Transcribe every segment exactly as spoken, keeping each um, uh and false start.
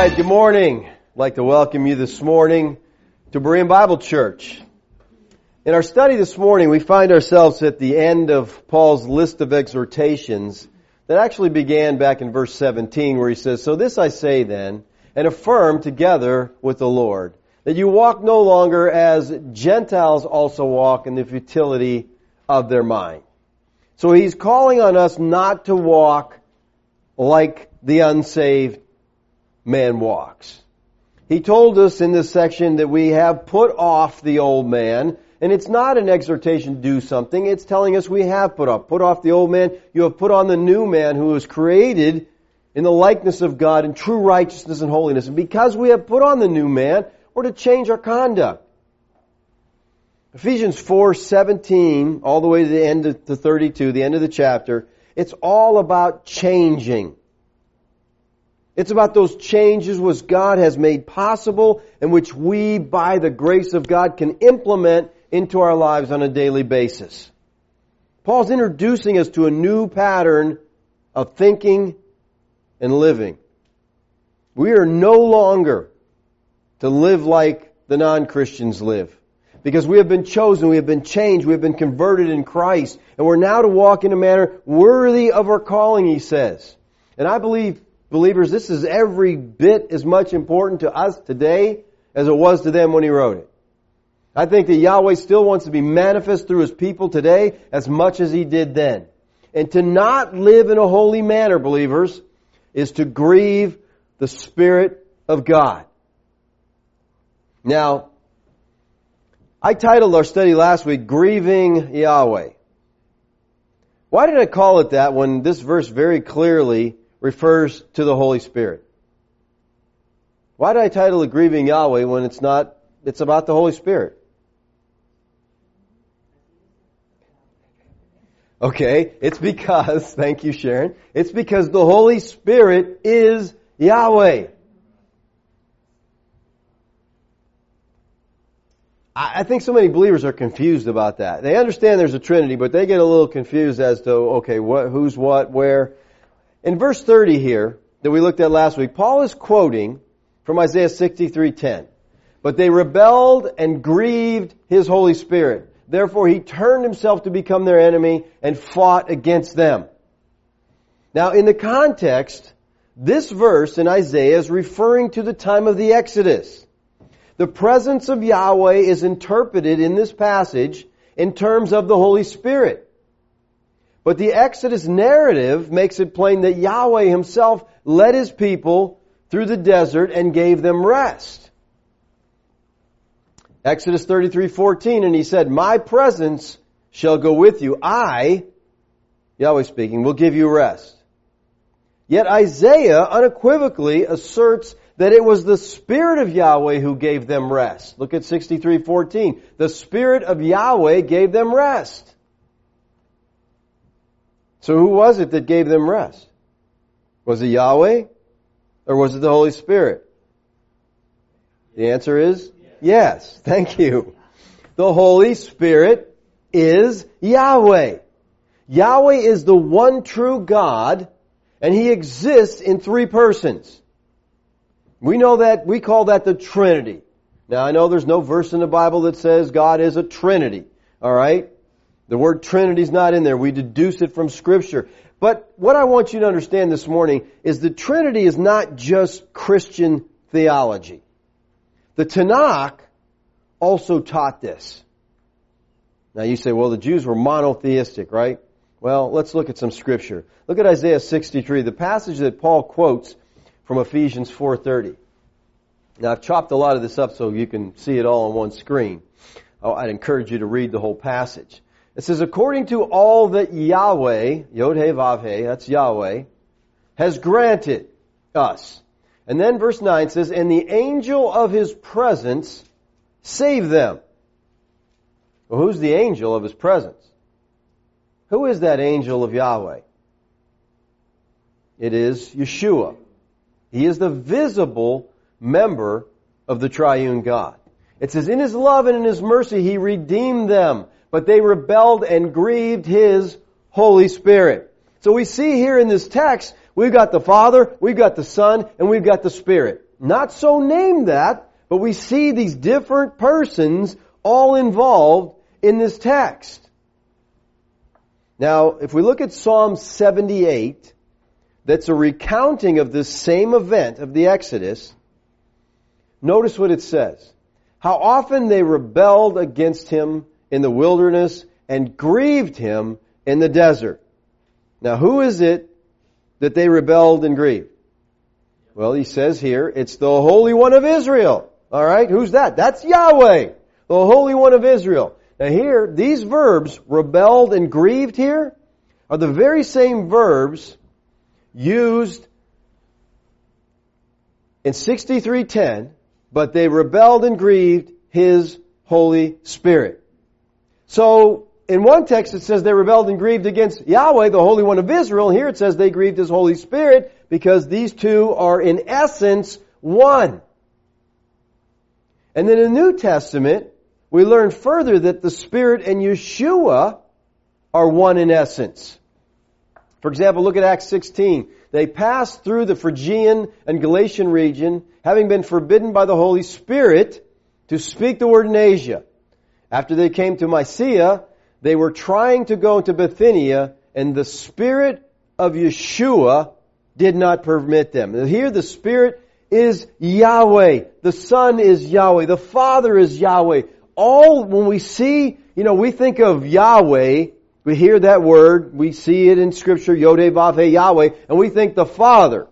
right, good morning. I'd like to welcome you this morning to Berean Bible Church. In our study this morning, we find ourselves at the end of Paul's list of exhortations that actually began back in verse seventeen, where he says, "So this I say then, and affirm together with the Lord, that you walk no longer as Gentiles also walk in the futility of their mind." So he's calling on us not to walk like the unsaved man walks. He told us in this section that we have put off the old man, and it's not an exhortation to do something, it's telling us we have put off. Put off the old man, you have put on the new man who was created in the likeness of God in true righteousness and holiness. And because we have put on the new man, we're to change our conduct. Ephesians four seventeen, all the way to the end of the thirty-two, the end of the chapter, it's all about changing. It's about those changes which God has made possible and which we, by the grace of God, can implement into our lives on a daily basis. Paul's introducing us to a new pattern of thinking and living. We are no longer to live like the non-Christians live, because we have been chosen, we have been changed, we have been converted in Christ, and we're now to walk in a manner worthy of our calling, he says. And I believe, believers, this is every bit as much important to us today as it was to them when he wrote it. I think that Yahweh still wants to be manifest through His people today as much as He did then. And to not live in a holy manner, believers, is to grieve the Spirit of God. Now, I titled our study last week, Grieving Yahweh. Why did I call it that when this verse very clearly refers to the Holy Spirit? Why did I title it Grieving Yahweh when it's not, it's about the Holy Spirit? Okay, it's because, thank you Sharon, it's because the Holy Spirit is Yahweh. I think so many believers are confused about that. They understand there's a Trinity, but they get a little confused as to, okay, what, who's what, where. In verse thirty here, that we looked at last week, Paul is quoting from Isaiah sixty-three ten. "But they rebelled and grieved His Holy Spirit. Therefore He turned Himself to become their enemy and fought against them." Now, in the context, this verse in Isaiah is referring to the time of the Exodus. The presence of Yahweh is interpreted in this passage in terms of the Holy Spirit. But the Exodus narrative makes it plain that Yahweh Himself led His people through the desert and gave them rest. Exodus thirty-three fourteen, "And He said, My presence shall go with you. I," Yahweh speaking, "will give you rest." Yet Isaiah unequivocally asserts that it was the Spirit of Yahweh who gave them rest. Look at sixty-three fourteen. The Spirit of Yahweh gave them rest. So who was it that gave them rest? Was it Yahweh? Or was it the Holy Spirit? The answer is yes. Thank you. The Holy Spirit is Yahweh. Yahweh is the one true God, and He exists in three persons. We know that, we call that the Trinity. Now I know there's no verse in the Bible that says God is a Trinity. Alright? The word Trinity is not in there. We deduce it from Scripture. But what I want you to understand this morning is the Trinity is not just Christian theology. The Tanakh also taught this. Now you say, well, the Jews were monotheistic, right? Well, let's look at some Scripture. Look at Isaiah sixty-three, the passage that Paul quotes from Ephesians four thirty. Now I've chopped a lot of this up so you can see it all on one screen. Oh, I'd encourage you to read the whole passage. It says, "According to all that Yahweh," Yod-Heh Vav-Heh, that's Yahweh, "has granted us." And then verse nine says, "And the angel of His presence saved them." Well, who's the angel of His presence? Who is that angel of Yahweh? It is Yeshua. He is the visible member of the triune God. It says, "In His love and in His mercy He redeemed them, but they rebelled and grieved His Holy Spirit." So we see here in this text, we've got the Father, we've got the Son, and we've got the Spirit. not so named that, but we see these different persons all involved in this text. Now, if we look at Psalm seventy-eight, that's a recounting of this same event of the Exodus, notice what it says. How often they rebelled against him in the wilderness and grieved him in the desert. Now, who is it that they rebelled and grieved? Well, he says here, it's the Holy One of Israel. All right, who's that? That's Yahweh, the Holy One of Israel. Now here, these verbs, rebelled and grieved here, are the very same verbs used in sixty-three ten, but they rebelled and grieved His Holy Spirit. So, in one text it says they rebelled and grieved against Yahweh, the Holy One of Israel. Here it says they grieved His Holy Spirit because these two are in essence one. And then in the New Testament, we learn further that the Spirit and Yeshua are one in essence. For example, look at Acts sixteen. They passed through the Phrygian and Galatian region, having been forbidden by the Holy Spirit to speak the word in Asia. After they came to Mysia, they were trying to go to Bithynia, and the Spirit of Yeshua did not permit them. And here the Spirit is Yahweh. The Son is Yahweh. The Father is Yahweh. All, when we see, you know, we think of Yahweh, we hear that word, we see it in Scripture, Yod-Heh-Vav-Heh, Yahweh, and we think the Father.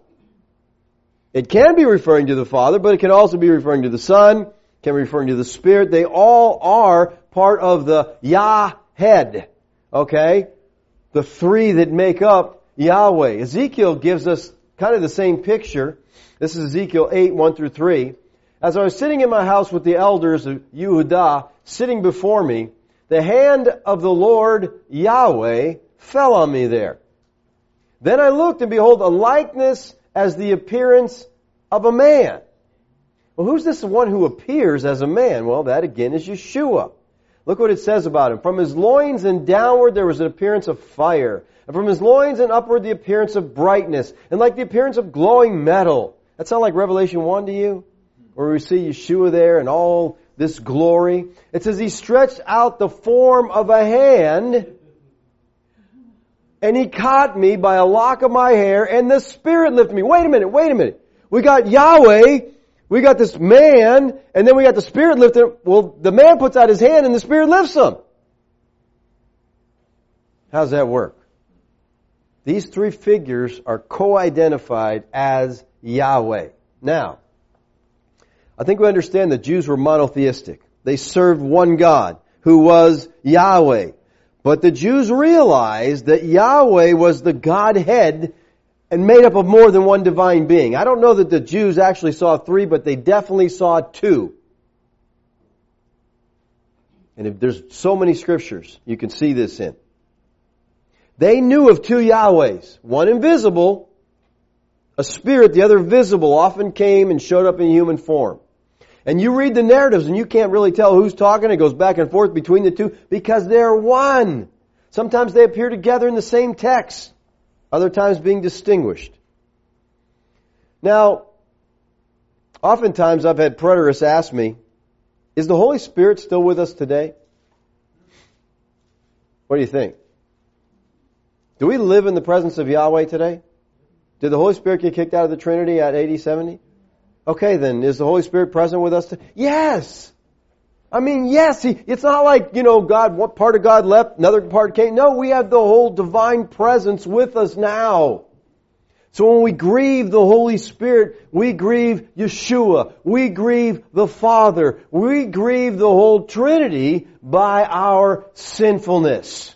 It can be referring to the Father, but it can also be referring to the Son, can be referring to the Spirit. They all are part of the Yah-Hed, okay? The three that make up Yahweh. Ezekiel gives us kind of the same picture. This is Ezekiel eight, one through three. As I was sitting in my house with the elders of Yehudah, sitting before me, the hand of the Lord Yahweh fell on me there. Then I looked, and behold, a likeness as the appearance of a man. Well, who's this one who appears as a man? Well, that again is Yeshua. Look what it says about him. From his loins and downward there was an appearance of fire. And from his loins and upward the appearance of brightness. And like the appearance of glowing metal. That sound like Revelation one to you? Where we see Yeshua there and all this glory. It says he stretched out the form of a hand, and he caught me by a lock of my hair, and the Spirit lifted me. Wait a minute, wait a minute. We got Yahweh, we got this man, and then we got the Spirit lifted him. Well, the man puts out his hand and the Spirit lifts him. How's that work? These three figures are co-identified as Yahweh. Now, I think we understand the Jews were monotheistic. They served one God, who was Yahweh. But the Jews realized that Yahweh was the Godhead and made up of more than one divine being. I don't know that the Jews actually saw three, but they definitely saw two. And if there's so many scriptures you can see this in. They knew of two Yahwehs, one invisible, a spirit, the other visible, often came and showed up in human form. And you read the narratives and you can't really tell who's talking. It goes back and forth between the two because they're one. Sometimes they appear together in the same text. Other times being distinguished. Now, oftentimes I've had preterists ask me, is the Holy Spirit still with us today? What do you think? Do we live in the presence of Yahweh today? Did the Holy Spirit get kicked out of the Trinity at eighty, seventy? Okay, then, is the Holy Spirit present with us today? Yes! I mean, yes, he, it's not like, you know, God, what part of God left, another part came. No, we have the whole divine presence with us now. So when we grieve the Holy Spirit, we grieve Yeshua. We grieve the Father. We grieve the whole Trinity by our sinfulness.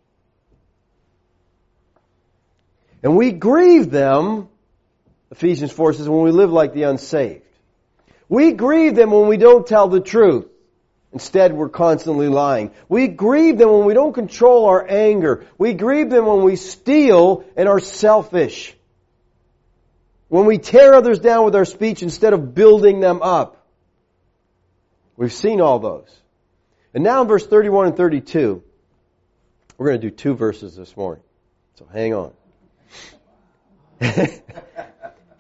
And we grieve them, Ephesians four says, when we live like the unsaved. We grieve them when we don't tell the truth. Instead, we're constantly lying. We grieve them when we don't control our anger. We grieve them when we steal and are selfish. When we tear others down with our speech instead of building them up. We've seen all those. And now in verse thirty-one and thirty-two, we're going to do two verses this morning. So hang on.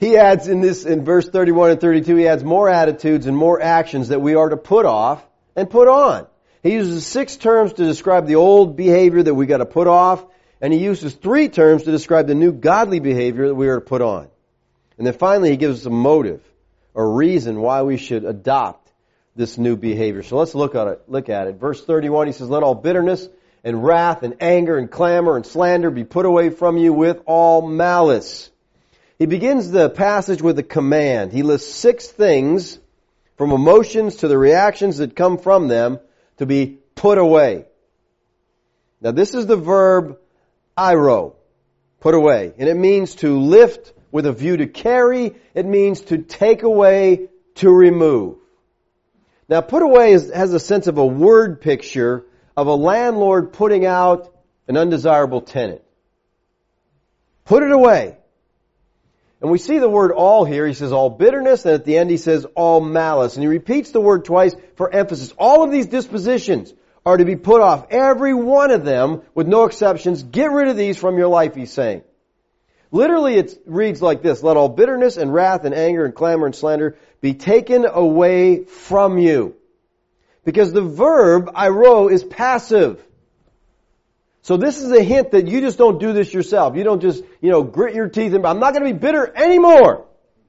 he adds in this, in verse thirty-one and thirty-two, he adds more attitudes and more actions that we are to put off and put on. He uses six terms to describe the old behavior that we got to put off, and he uses three terms to describe the new godly behavior that we are to put on. And then finally he gives us a motive, a reason why we should adopt this new behavior. So let's look at it. Look at it. Verse thirty-one, he says, "Let all bitterness and wrath and anger and clamor and slander be put away from you with all malice." He begins the passage with a command. He lists six things, from emotions to the reactions that come from them, to be put away. Now this is the verb airo, put away. And it means to lift with a view to carry. It means to take away, to remove. Now put away is, has a sense of a word picture of a landlord putting out an undesirable tenant. Put it away. And we see the word all here. He says all bitterness, and at the end he says all malice. And he repeats the word twice for emphasis. All of these dispositions are to be put off. Every one of them, with no exceptions. Get rid of these from your life, he's saying. Literally it reads like this: "Let all bitterness and wrath and anger and clamor and slander be taken away from you." Because the verb airo is passive. So this is a hint that you just don't do this yourself. You don't just, you know, grit your teeth and, "I'm not going to be bitter anymore."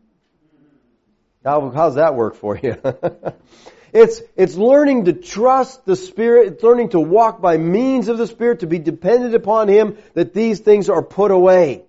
How, how's that work for you? It's, it's learning to trust the Spirit. It's learning to walk by means of the Spirit, to be dependent upon Him, that these things are put away.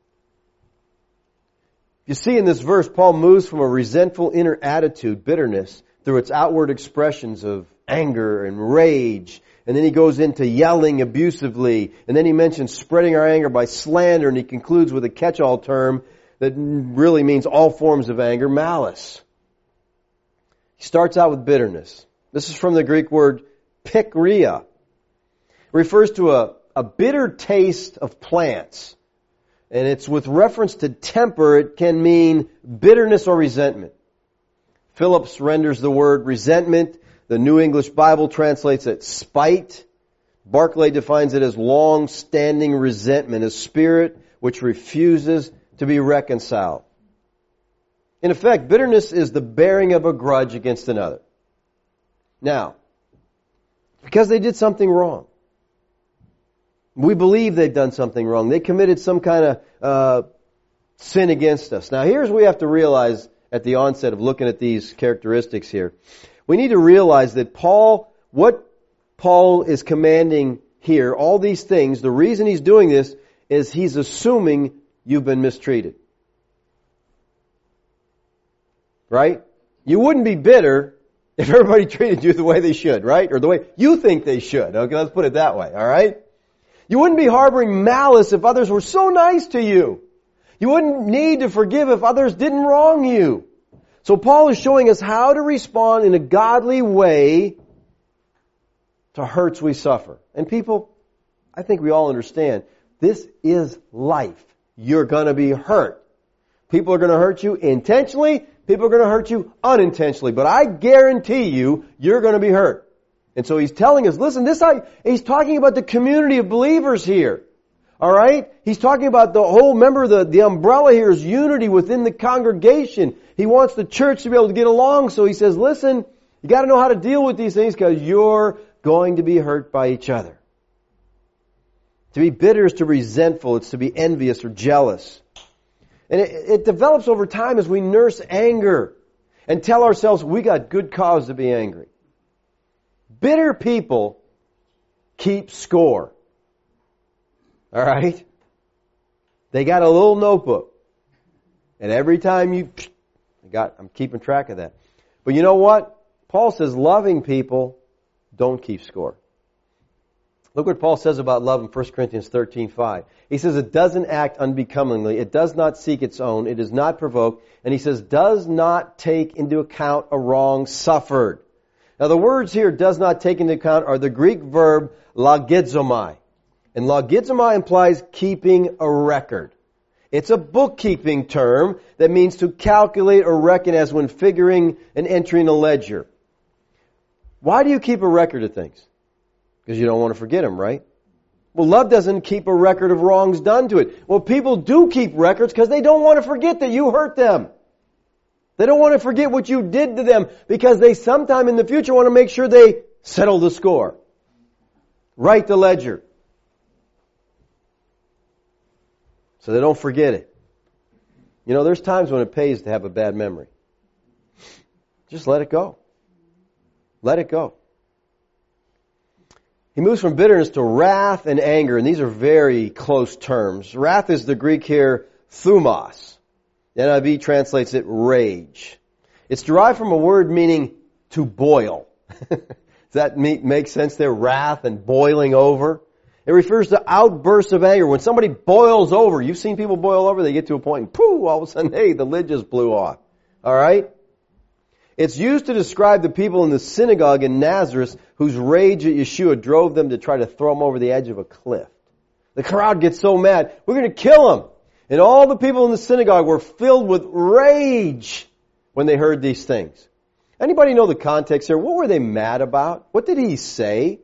You see in this verse, Paul moves from a resentful inner attitude, bitterness, through its outward expressions of anger and rage. And then he goes into yelling abusively. And then he mentions spreading our anger by slander. And he concludes with a catch-all term that really means all forms of anger, malice. He starts out with bitterness. This is from the Greek word pikria. It refers to a, a bitter taste of plants. And it's with reference to temper. It can mean bitterness or resentment. Phillips renders the word resentment. The New English Bible translates it spite. Barclay defines it as long-standing resentment, a spirit which refuses to be reconciled. In effect, bitterness is the bearing of a grudge against another. Now, because they did something wrong. We believe they've done something wrong. They committed some kind of uh, sin against us. Now, here's what we have to realize at the onset of looking at these characteristics here. We need to realize that Paul, what Paul is commanding here, all these things, the reason he's doing this is he's assuming you've been mistreated. Right? You wouldn't be bitter if everybody treated you the way they should, right? Or the way you think they should. Okay, let's put it that way, all right? You wouldn't be harboring malice if others were so nice to you. You wouldn't need to forgive if others didn't wrong you. So Paul is showing us how to respond in a godly way to hurts we suffer. And people, I think we all understand, this is life. You're going to be hurt. People are going to hurt you intentionally. People are going to hurt you unintentionally. But I guarantee you, you're going to be hurt. And so he's telling us, listen, this I, he's talking about the community of believers here. All right? He's talking about the whole, remember the, the umbrella here is unity within the congregation. He wants the church to be able to get along. So he says, listen, you got to know how to deal with these things because you're going to be hurt by each other. To be bitter is to be resentful. It's to be envious or jealous. And it, it develops over time as we nurse anger and tell ourselves we got good cause to be angry. Bitter people keep score. All right? They got a little notebook. And every time you, I got, I'm keeping track of that. But you know what? Paul says loving people don't keep score. Look what Paul says about love in First Corinthians thirteen five. He says it doesn't act unbecomingly. It does not seek its own. It is not provoked. And he says does not take into account a wrong suffered. Now the words here does not take into account are the Greek verb logizomai. And logizomai implies keeping a record. It's a bookkeeping term that means to calculate or reckon as when figuring and entering a ledger. Why do you keep a record of things? Because you don't want to forget them, right? Well, love doesn't keep a record of wrongs done to it. Well, people do keep records because they don't want to forget that you hurt them. They don't want to forget what you did to them because they sometime in the future want to make sure they settle the score. Write the ledger. So they don't forget it. You know, there's times when it pays to have a bad memory. Just let it go. Let it go. He moves from bitterness to wrath and anger, and these are very close terms. Wrath is the Greek here, thumos. The N I V translates it rage. It's derived from a word meaning to boil. Does that make sense there? Wrath and boiling over. It refers to outbursts of anger. When somebody boils over, you've seen people boil over, they get to a point and pooh, all of a sudden, hey, the lid just blew off. Alright? It's used to describe the people in the synagogue in Nazareth whose rage at Yeshua drove them to try to throw him over the edge of a cliff. The crowd gets so mad, we're going to kill him. And all the people in the synagogue were filled with rage when they heard these things. Anybody know the context here? What were they mad about? What did he say?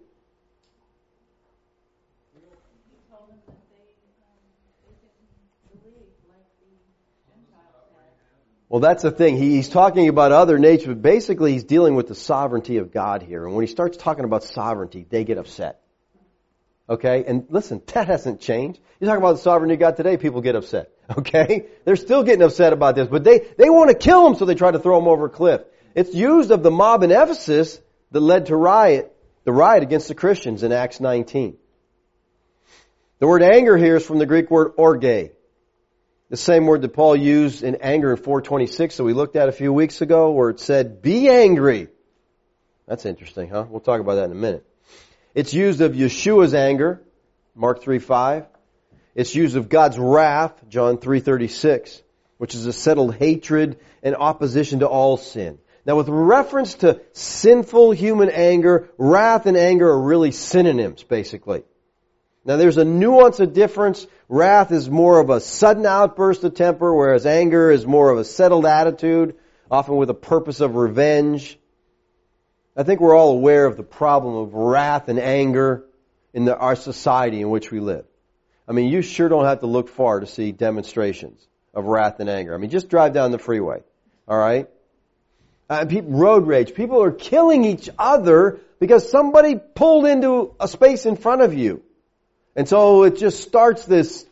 Well, that's the thing. He, he's talking about other nature, but basically he's dealing with the sovereignty of God here. And when he starts talking about sovereignty, they get upset. Okay? And listen, that hasn't changed. You talk about the sovereignty of God today, people get upset. Okay? They're still getting upset about this, but they, they want to kill him, so they try to throw him over a cliff. It's used of the mob in Ephesus that led to riot, the riot against the Christians in Acts nineteen. The word anger here is from the Greek word orge. The same word that Paul used in anger in four twenty-six that we looked at a few weeks ago, where it said, be angry. That's interesting, huh? We'll talk about that in a minute. It's used of Yeshua's anger, Mark three five. It's used of God's wrath, John three thirty-six, which is a settled hatred and opposition to all sin. Now, with reference to sinful human anger, wrath and anger are really synonyms, basically. Now, there's a nuance of difference. Wrath is more of a sudden outburst of temper, whereas anger is more of a settled attitude, often with a purpose of revenge. I think we're all aware of the problem of wrath and anger in the, our society in which we live. I mean, you sure don't have to look far to see demonstrations of wrath and anger. I mean, just drive down the freeway, all right? Uh, people, road rage. People are killing each other because somebody pulled into a space in front of you. And so it just starts this.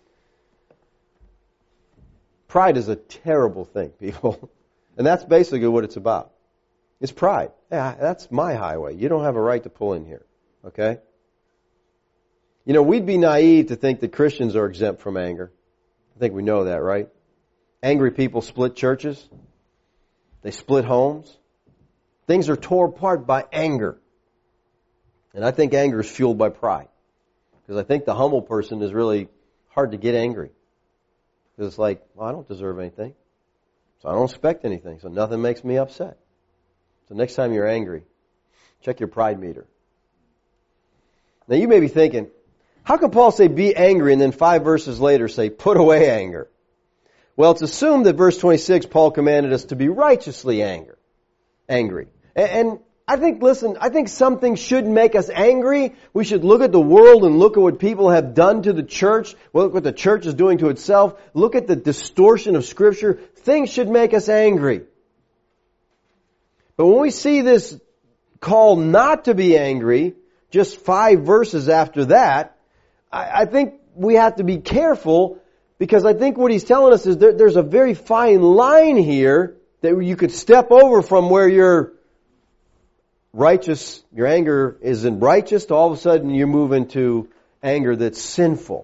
Pride is a terrible thing, people. And that's basically what it's about. It's pride. Yeah, that's my highway. You don't have a right to pull in here. Okay? You know, we'd be naive to think that Christians are exempt from anger. I think we know that, right? Angry people split churches. They split homes. Things are torn apart by anger. And I think anger is fueled by pride. Because I think the humble person is really hard to get angry. Because it's like, well, I don't deserve anything. So I don't expect anything. So nothing makes me upset. So next time you're angry, check your pride meter. Now you may be thinking, how can Paul say be angry and then five verses later say put away anger? Well, it's assumed that verse twenty-six, Paul commanded us to be righteously anger, angry. And, and I think, listen, I think something should make us angry. We should look at the world and look at what people have done to the church. Look what the church is doing to itself. Look at the distortion of Scripture. Things should make us angry. But when we see this call not to be angry, just five verses after that, I, I think we have to be careful, because I think what he's telling us is there, there's a very fine line here that you could step over from where you're righteous, your anger isn't righteous, to all of a sudden you move into anger that's sinful.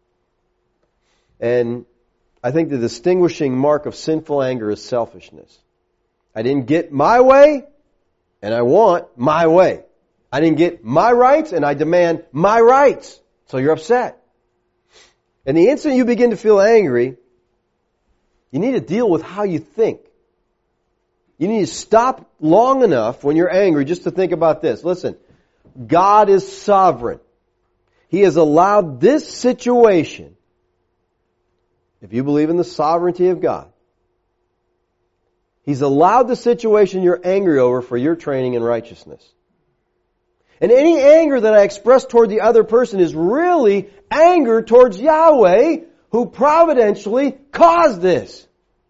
And I think the distinguishing mark of sinful anger is selfishness. I didn't get my way, and I want my way. I didn't get my rights, and I demand my rights. So you're upset. And the instant you begin to feel angry, you need to deal with how you think. You need to stop long enough when you're angry just to think about this. Listen, God is sovereign. He has allowed this situation, if you believe in the sovereignty of God, He's allowed the situation you're angry over for your training in righteousness. And any anger that I express toward the other person is really anger towards Yahweh, who providentially caused this.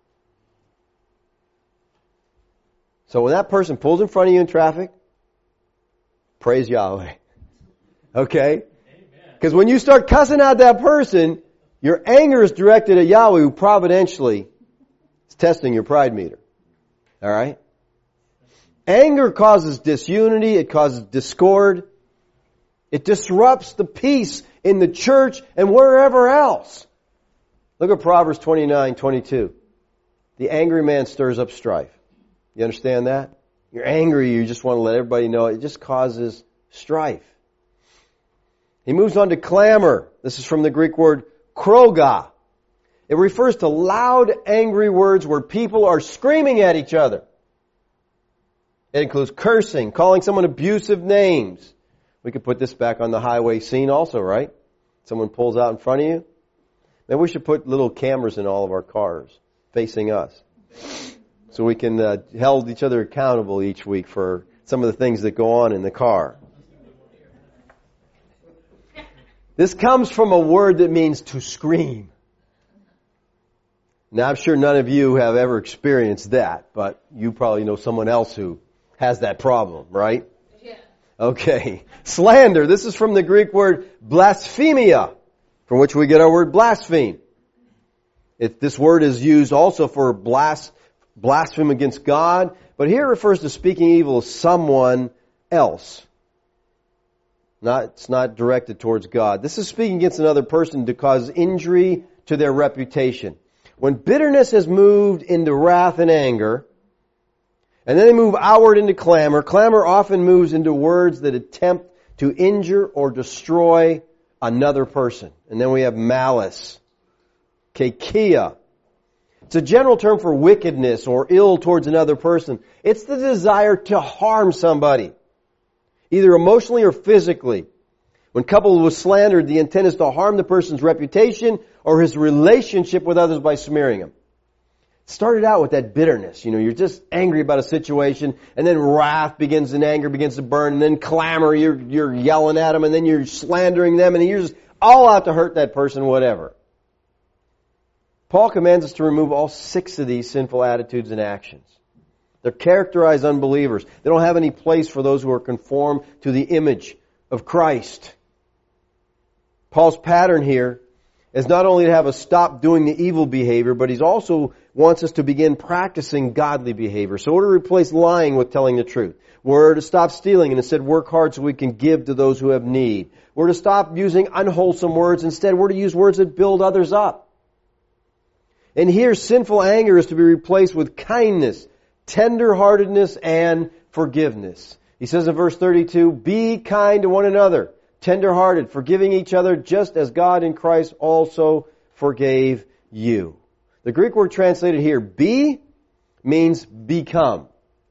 So when that person pulls in front of you in traffic, praise Yahweh. Okay? Because when you start cussing out that person, your anger is directed at Yahweh, who providentially is testing your pride meter. Alright? Anger causes disunity, it causes discord, it disrupts the peace in the church and wherever else. Look at Proverbs twenty-nine twenty-two. The angry man stirs up strife. You understand that? You're angry, you just want to let everybody know. It just causes strife. He moves on to clamor. This is from the Greek word kroga. It refers to loud, angry words where people are screaming at each other. It includes cursing, calling someone abusive names. We could put this back on the highway scene also, right? Someone pulls out in front of you. Maybe we should put little cameras in all of our cars facing us, so we can uh, hold each other accountable each week for some of the things that go on in the car. This comes from a word that means to scream. Now, I'm sure none of you have ever experienced that, but you probably know someone else who has that problem, right? Yeah. Okay. Slander. This is from the Greek word blasphemia, from which we get our word blaspheme. It, this word is used also for blas, blaspheme against God, but here it refers to speaking evil of someone else. Not, it's not directed towards God. This is speaking against another person to cause injury to their reputation. When bitterness has moved into wrath and anger, and then they move outward into clamor, clamor often moves into words that attempt to injure or destroy another person. And then we have malice. Kekia. It's a general term for wickedness or ill towards another person. It's the desire to harm somebody, either emotionally or physically. When coupled with slander, the intent is to harm the person's reputation or his relationship with others by smearing him. It started out with that bitterness. You know, you're just angry about a situation, and then wrath begins and anger begins to burn, and then clamor, you're, you're yelling at them, and then you're slandering them, and you're just all out to hurt that person, whatever. Paul commands us to remove all six of these sinful attitudes and actions. They're characterized unbelievers. They don't have any place for those who are conformed to the image of Christ. Paul's pattern here is not only to have us stop doing the evil behavior, but he also wants us to begin practicing godly behavior. So we're to replace lying with telling the truth. We're to stop stealing and instead work hard so we can give to those who have need. We're to stop using unwholesome words. Instead, we're to use words that build others up. And here, sinful anger is to be replaced with kindness, tender-heartedness, and forgiveness. He says in verse thirty-two, be kind to one another, tender-hearted, forgiving each other, just as God in Christ also forgave you. The Greek word translated here, be, means become.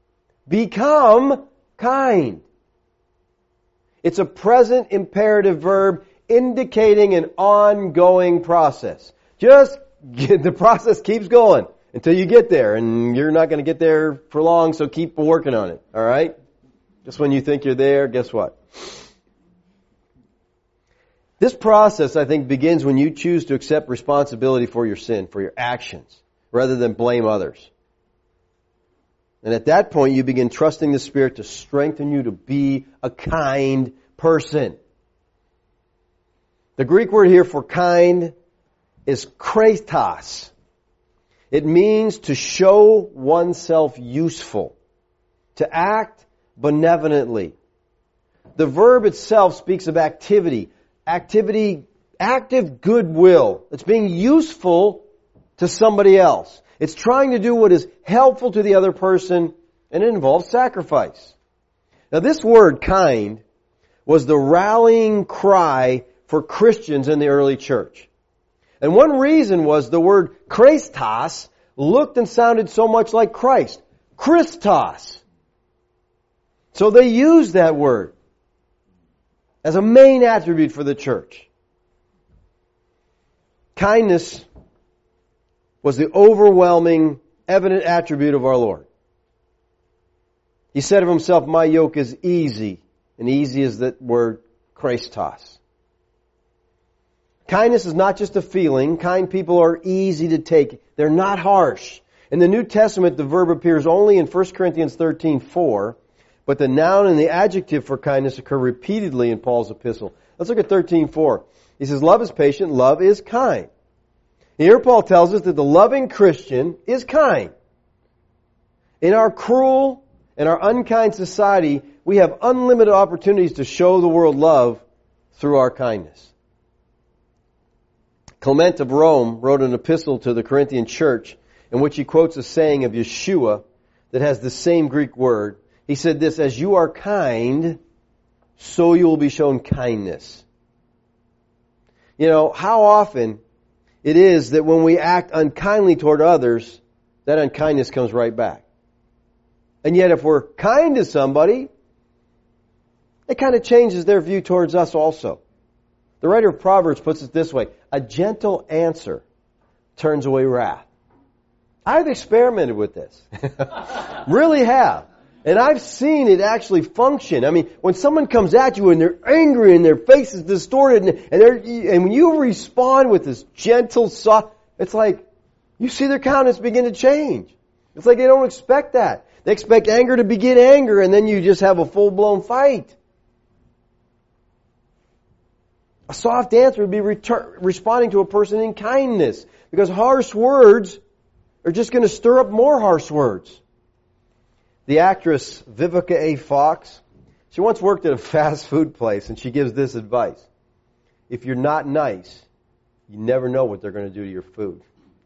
Become kind. It's a present imperative verb indicating an ongoing process. Just the process keeps going until you get there, and you're not going to get there for long, so keep working on it. All right? Just when you think you're there, guess what? This process, I think, begins when you choose to accept responsibility for your sin, for your actions, rather than blame others. And at that point, you begin trusting the Spirit to strengthen you to be a kind person. The Greek word here for kind is kratos. It means to show oneself useful, to act benevolently. The verb itself speaks of activity, activity, active goodwill. It's being useful to somebody else. It's trying to do what is helpful to the other person, and it involves sacrifice. Now, this word, kind, was the rallying cry for Christians in the early church. And one reason was the word Christos looked and sounded so much like Christ. Christos. So they used that word as a main attribute for the church. Kindness was the overwhelming, evident attribute of our Lord. He said of himself, my yoke is easy and easy is that word Christos. Kindness is not just a feeling. Kind people are easy to take. They're not harsh. In the New Testament, the verb appears only in First Corinthians thirteen four, but the noun and the adjective for kindness occur repeatedly in Paul's epistle. Let's look at thirteen four. He says, love is patient, love is kind. Here Paul tells us that the loving Christian is kind. In our cruel and our unkind society, we have unlimited opportunities to show the world love through our kindness. Clement of Rome wrote an epistle to the Corinthian church in which he quotes a saying of Yeshua that has the same Greek word. He said this, as you are kind, so you will be shown kindness. You know, how often it is that when we act unkindly toward others, that unkindness comes right back. And yet if we're kind to somebody, it kind of changes their view towards us also. The writer of Proverbs puts it this way, a gentle answer turns away wrath. I've experimented with this. Really have. And I've seen it actually function. I mean, when someone comes at you and they're angry and their face is distorted and, and, they're, and when you respond with this gentle, soft, it's like you see their countenance begin to change. It's like they don't expect that. They expect anger to begin anger and then you just have a full-blown fight. A soft answer would be retur- responding to a person in kindness, because harsh words are just going to stir up more harsh words. The actress Vivica A. Fox, she once worked at a fast food place, and she gives this advice. If you're not nice, you never know what they're going to do to your food.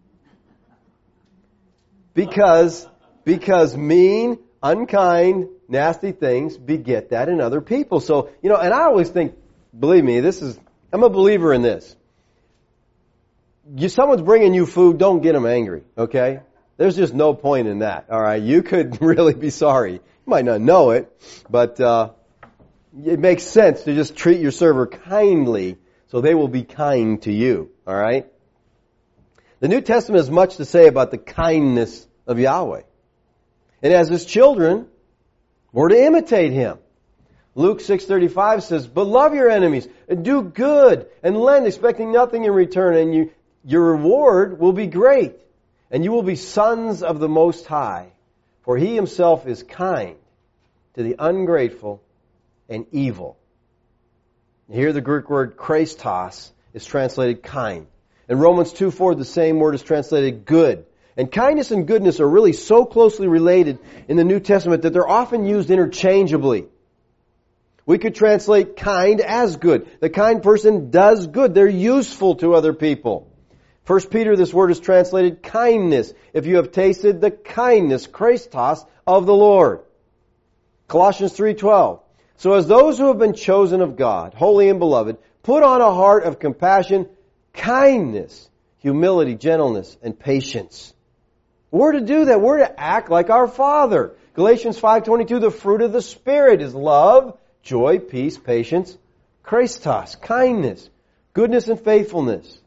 Because, because mean, unkind, nasty things beget that in other people. So, you know, and I always think, believe me, this is, I'm a believer in this. You, someone's bringing you food, don't get them angry, okay? There's just no point in that, all right? You could really be sorry. You might not know it, but uh, it makes sense to just treat your server kindly so they will be kind to you, all right? The New Testament has much to say about the kindness of Yahweh. And as His children, we're to imitate Him. Luke six thirty-five says, but love your enemies, and do good, and lend, expecting nothing in return, and you, your reward will be great, and you will be sons of the Most High, for He Himself is kind to the ungrateful and evil. Here the Greek word Christos is translated kind. In Romans two four, the same word is translated good. And kindness and goodness are really so closely related in the New Testament that they're often used interchangeably. We could translate kind as good. The kind person does good. They're useful to other people. First Peter, this word is translated kindness. If you have tasted the kindness, Christos, of the Lord. Colossians three twelve. So as those who have been chosen of God, holy and beloved, put on a heart of compassion, kindness, humility, gentleness, and patience. We're to do that. We're to act like our Father. Galatians five twenty-two, the fruit of the Spirit is love, joy, peace, patience, Christos, kindness, goodness, and faithfulness.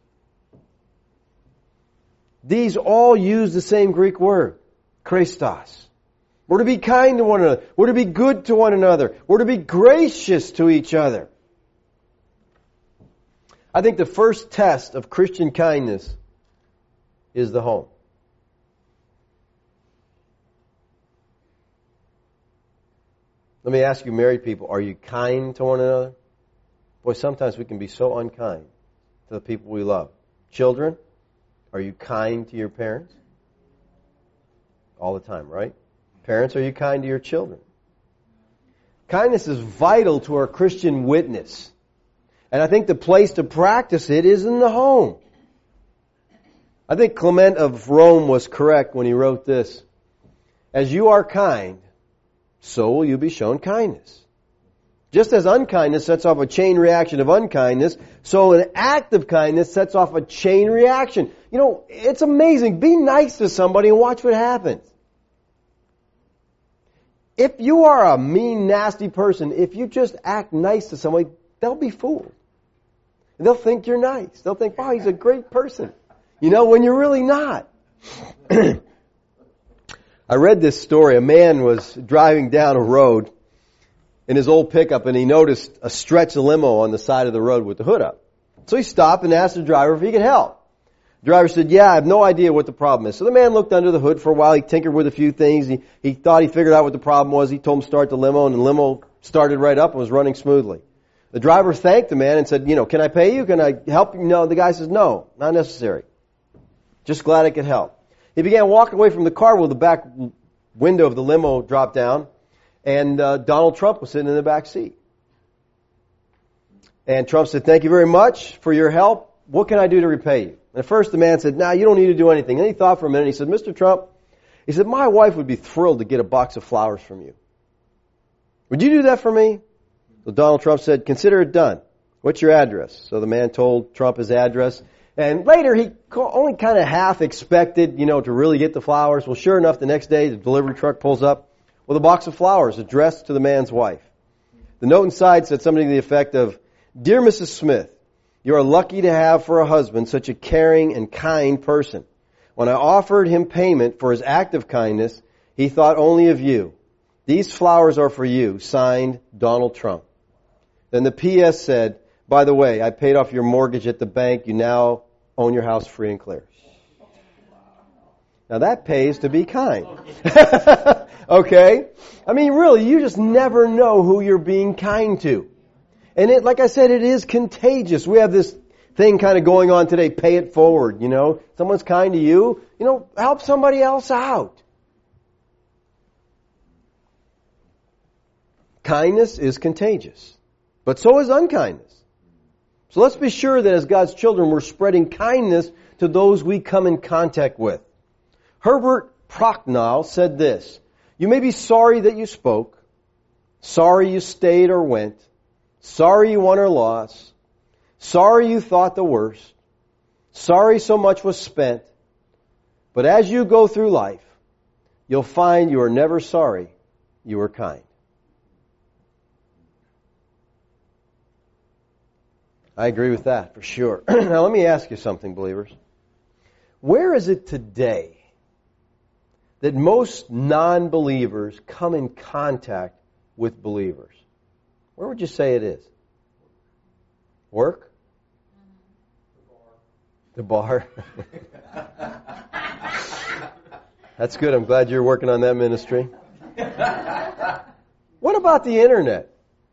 These all use the same Greek word, Christos. We're to be kind to one another. We're to be good to one another. We're to be gracious to each other. I think the first test of Christian kindness is the home. Let me ask you, married people, are you kind to one another? Boy, sometimes we can be so unkind to the people we love. Children, are you kind to your parents? All the time, right? Parents, are you kind to your children? Kindness is vital to our Christian witness. And I think the place to practice it is in the home. I think Clement of Rome was correct when he wrote this. As you are kind, so will you be shown kindness. Just as unkindness sets off a chain reaction of unkindness, so an act of kindness sets off a chain reaction. You know, it's amazing. Be nice to somebody and watch what happens. If you are a mean, nasty person, if you just act nice to somebody, they'll be fooled. They'll think you're nice. They'll think, wow, he's a great person. You know, when you're really not. I read this story. A man was driving down a road, in his old pickup, and he noticed a stretch limo on the side of the road with the hood up. So he stopped and asked the driver if he could help. The driver said, yeah, I have no idea what the problem is. So the man looked under the hood for a while. He tinkered with a few things. He, he thought he figured out what the problem was. He told him to start the limo, and the limo started right up and was running smoothly. The driver thanked the man and said, you know, can I pay you? Can I help you? No, the guy says, no, not necessary. Just glad I could help. He began walking away from the car while the back window of the limo dropped down, and uh, Donald Trump was sitting in the back seat. And Trump said, thank you very much for your help. What can I do to repay you? And at first the man said, nah, you don't need to do anything. And then he thought for a minute. He said, Mister Trump, he said, my wife would be thrilled to get a box of flowers from you. Would you do that for me? So Donald Trump said, consider it done. What's your address? So the man told Trump his address. And later he only kind of half expected, you know, to really get the flowers. Well, sure enough, the next day the delivery truck pulls up with a box of flowers addressed to the man's wife. The note inside said something to the effect of, Dear Missus Smith, you are lucky to have for a husband such a caring and kind person. When I offered him payment for his act of kindness, he thought only of you. These flowers are for you, signed Donald Trump. Then the P S said, by the way, I paid off your mortgage at the bank. You now own your house free and clear. Now that pays to be kind. Okay? I mean, really, you just never know who you're being kind to. And it, like I said, it is contagious. We have this thing kind of going on today, pay it forward, you know. Someone's kind to you, you know, help somebody else out. Kindness is contagious, but so is unkindness. So let's be sure that as God's children, we're spreading kindness to those we come in contact with. Herbert Prochnow said this, you may be sorry that you spoke, sorry you stayed or went, sorry you won or lost, sorry you thought the worst, sorry so much was spent, but as you go through life, you'll find you are never sorry you were kind. I agree with that, for sure. Now let me ask you something, believers. Where is it today that most non-believers come in contact with believers? Where would you say it is? Work? The bar. The bar. That's good. I'm glad you're working on that ministry. What about the internet?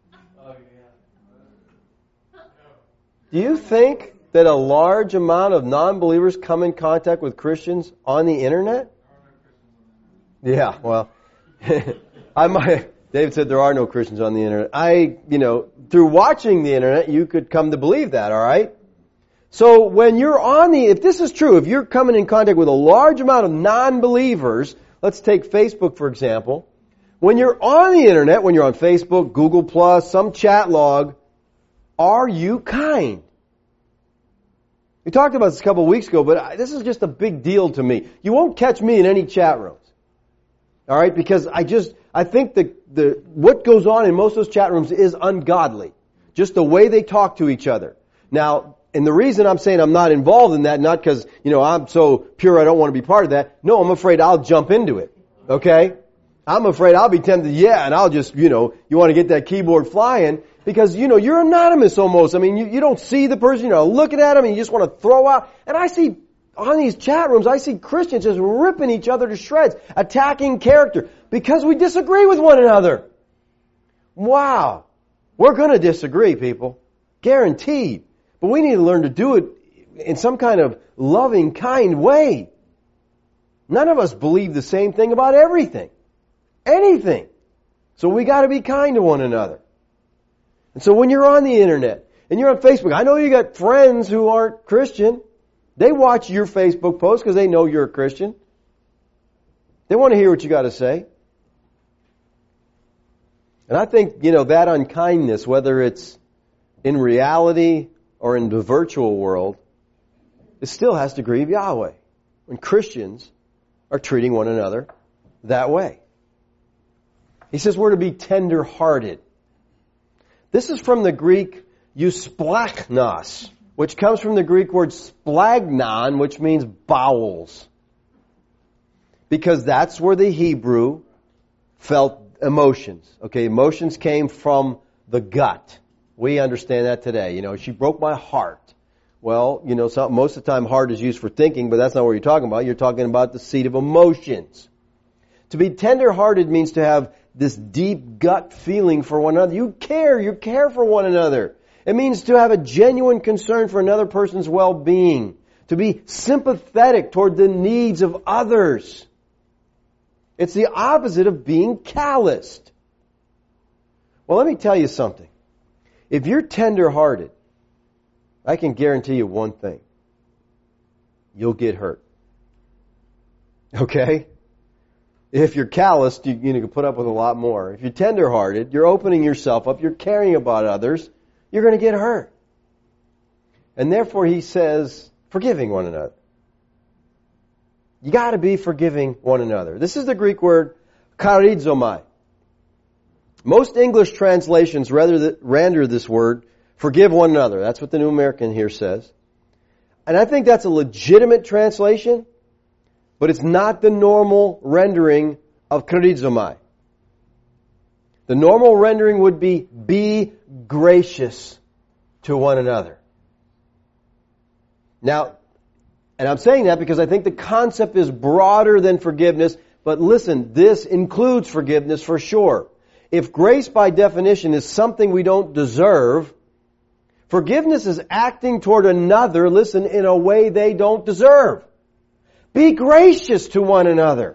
Do you think that a large amount of non-believers come in contact with Christians on the internet? Yeah, well, I might. David said there are no Christians on the internet. I, you know, through watching the internet, you could come to believe that, all right? So when you're on the, if this is true, if you're coming in contact with a large amount of non-believers, let's take Facebook for example. When you're on the internet, when you're on Facebook, Google Plus, some chat log, are you kind? We talked about this a couple of weeks ago, but this is just a big deal to me. You won't catch me in any chat rooms. All right? Because I just, I think the, the, what goes on in most of those chat rooms is ungodly. Just the way they talk to each other. Now, and the reason I'm saying I'm not involved in that, not because, you know, I'm so pure I don't want to be part of that. No, I'm afraid I'll jump into it. Okay? I'm afraid I'll be tempted, yeah, and I'll just, you know, you want to get that keyboard flying. Because, you know, you're anonymous almost. I mean, you, you don't see the person, you know, looking at them and you just want to throw out. And I see, on these chat rooms, I see Christians just ripping each other to shreds, attacking character, because we disagree with one another. Wow. We're going to disagree, people. Guaranteed. But we need to learn to do it in some kind of loving, kind way. None of us believe the same thing about everything. Anything. So we got to be kind to one another. And so when you're on the internet and you're on Facebook, I know you got friends who aren't Christian. They watch your Facebook posts because they know you're a Christian. They want to hear what you got to say. And I think, you know, that unkindness, whether it's in reality or in the virtual world, it still has to grieve Yahweh when Christians are treating one another that way. He says we're to be tender-hearted. This is from the Greek eusplachnos, which comes from the Greek word splagnon, which means bowels. Because that's where the Hebrew felt emotions. Okay, emotions came from the gut. We understand that today. You know, she broke my heart. Well, you know, some, most of the time heart is used for thinking, but that's not what you're talking about. You're talking about the seat of emotions. To be tender-hearted means to have this deep gut feeling for one another. You care, you care for one another. It means to have a genuine concern for another person's well-being. To be sympathetic toward the needs of others. It's the opposite of being calloused. Well, let me tell you something. If you're tender-hearted, I can guarantee you one thing. You'll get hurt. Okay? If you're calloused, you, you can put up with a lot more. If you're tender-hearted, you're opening yourself up, you're caring about others, you're going to get hurt. And therefore, he says, forgiving one another. You got to be forgiving one another. This is the Greek word charizomai. Most English translations render this word, forgive one another. That's what the New American here says. And I think that's a legitimate translation, but it's not the normal rendering of charizomai. The normal rendering would be, be gracious to one another. Now, and I'm saying that because I think the concept is broader than forgiveness, but listen, this includes forgiveness for sure. If grace by definition is something we don't deserve, forgiveness is acting toward another, listen, in a way they don't deserve. Be gracious to one another.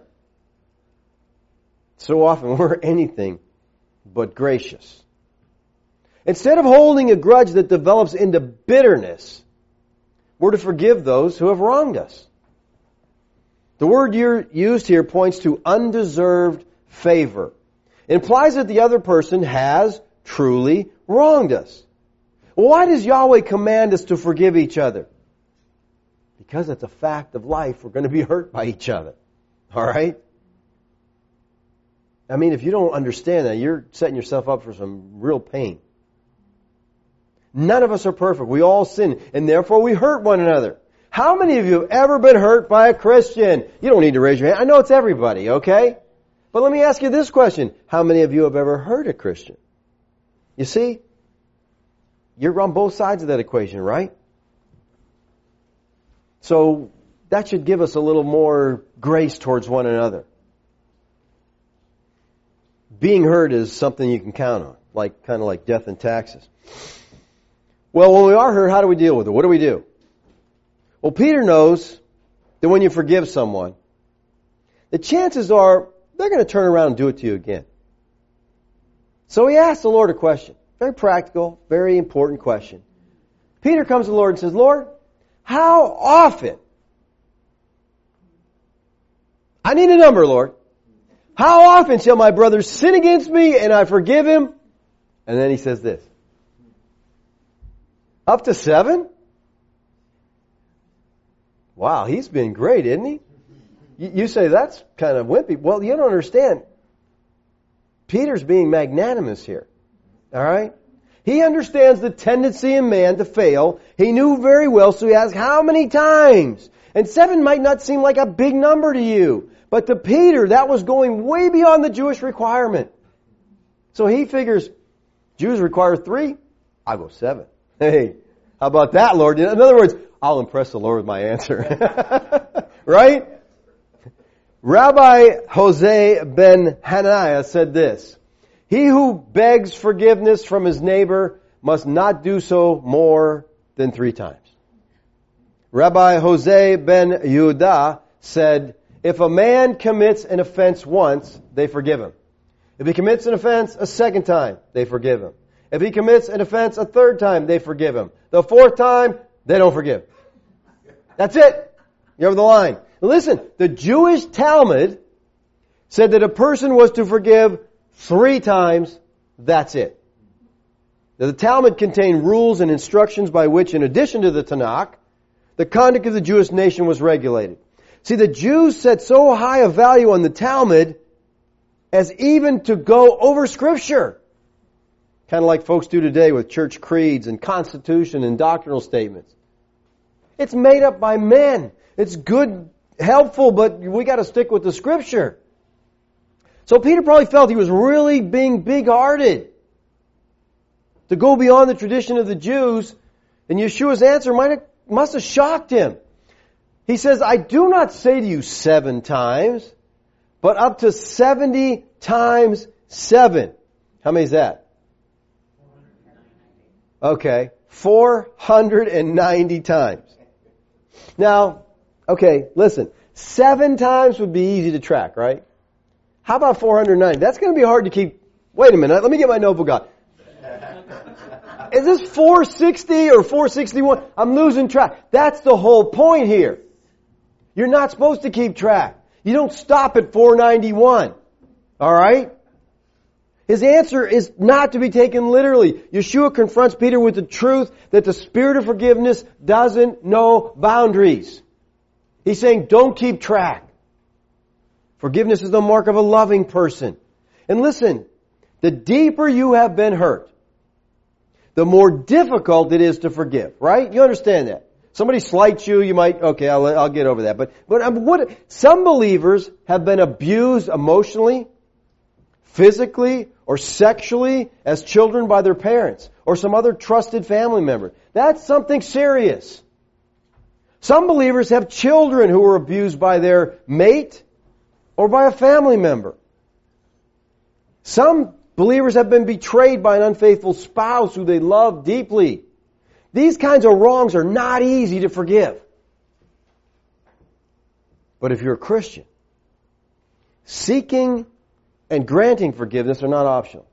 So often we're anything but gracious. Instead of holding a grudge that develops into bitterness, we're to forgive those who have wronged us. The word used here points to undeserved favor. It implies that the other person has truly wronged us. Well, why does Yahweh command us to forgive each other? Because it's a fact of life. We're going to be hurt by each other. All right? I mean, if you don't understand that, you're setting yourself up for some real pain. None of us are perfect. We all sin, and therefore we hurt one another. How many of you have ever been hurt by a Christian? You don't need to raise your hand. I know it's everybody, okay? But let me ask you this question. How many of you have ever hurt a Christian? You see? You're on both sides of that equation, right? So that should give us a little more grace towards one another. Being hurt is something you can count on, like kind of like death and taxes. Well, when we are hurt, how do we deal with it? What do we do? Well, Peter knows that when you forgive someone, the chances are they're going to turn around and do it to you again. So he asked the Lord a question. Very practical, very important question. Peter comes to the Lord and says, Lord, how often? I need a number, Lord. How often shall my brother sin against me and I forgive him? And then he says this. Up to seven? Wow, he's been great, isn't he? You say that's kind of wimpy. Well, you don't understand. Peter's being magnanimous here. All right? He understands the tendency in man to fail. He knew very well, so he asked, how many times? And seven might not seem like a big number to you. But to Peter, that was going way beyond the Jewish requirement. So he figures, Jews require three, I'll go seven. Hey, how about that, Lord? In other words, I'll impress the Lord with my answer. Right? Rabbi Jose ben Hananiah said this, he who begs forgiveness from his neighbor must not do so more than three times. Rabbi Jose ben Yehuda said, if a man commits an offense once, they forgive him. If he commits an offense a second time, they forgive him. If he commits an offense a third time, they forgive him. The fourth time, they don't forgive. That's it. You have the line. Listen, the Jewish Talmud said that a person was to forgive three times, that's it. Now, the Talmud contained rules and instructions by which, in addition to the Tanakh, the conduct of the Jewish nation was regulated. See, the Jews set so high a value on the Talmud as even to go over Scripture. Kind of like folks do today with church creeds and constitution and doctrinal statements. It's made up by men. It's good, helpful, but we got to stick with the Scripture. So Peter probably felt he was really being big-hearted to go beyond the tradition of the Jews, and Yeshua's answer might have, must have shocked him. He says, I do not say to you seven times, but up to seventy times seven. How many is that? Okay, four hundred ninety times. Now, okay, listen. Seven times would be easy to track, right? How about four hundred ninety? That's going to be hard to keep. Wait a minute, let me get my notebook out. Is this four sixty or four sixty-one? I'm losing track. That's the whole point here. You're not supposed to keep track. You don't stop at four ninety-one. Alright? His answer is not to be taken literally. Yeshua confronts Peter with the truth that the spirit of forgiveness doesn't know boundaries. He's saying, don't keep track. Forgiveness is the mark of a loving person. And listen, the deeper you have been hurt, the more difficult it is to forgive, right? You understand that. Somebody slights you, you might, okay, I'll, I'll get over that. But, but um, what, some believers have been abused emotionally, physically, or sexually as children by their parents or some other trusted family member. That's something serious. Some believers have children who were abused by their mate or by a family member. Some believers have been betrayed by an unfaithful spouse who they love deeply. These kinds of wrongs are not easy to forgive. But if you're a Christian, seeking and granting forgiveness are not optional.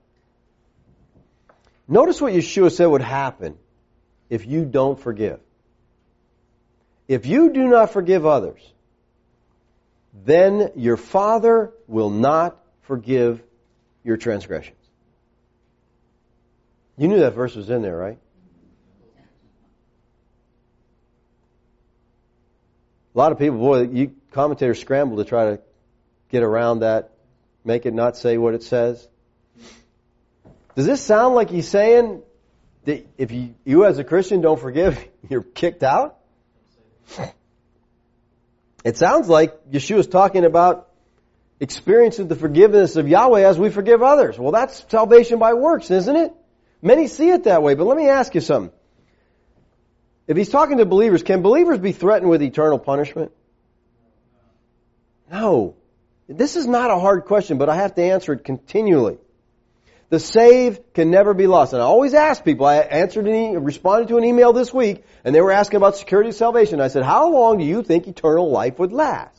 Notice what Yeshua said would happen if you don't forgive. If you do not forgive others, then your Father will not forgive your transgressions. You knew that verse was in there, right? A lot of people, boy, you commentators scramble to try to get around that, make it not say what it says. Does this sound like he's saying that if you, you as a Christian don't forgive, you're kicked out? It sounds like Yeshua's talking about experiencing the forgiveness of Yahweh as we forgive others. Well, that's salvation by works, isn't it? Many see it that way, but let me ask you something. If he's talking to believers, can believers be threatened with eternal punishment? No. This is not a hard question, but I have to answer it continually. The saved can never be lost. And I always ask people, I answered an e- responded to an email this week, and they were asking about security of salvation. I said, how long do you think eternal life would last?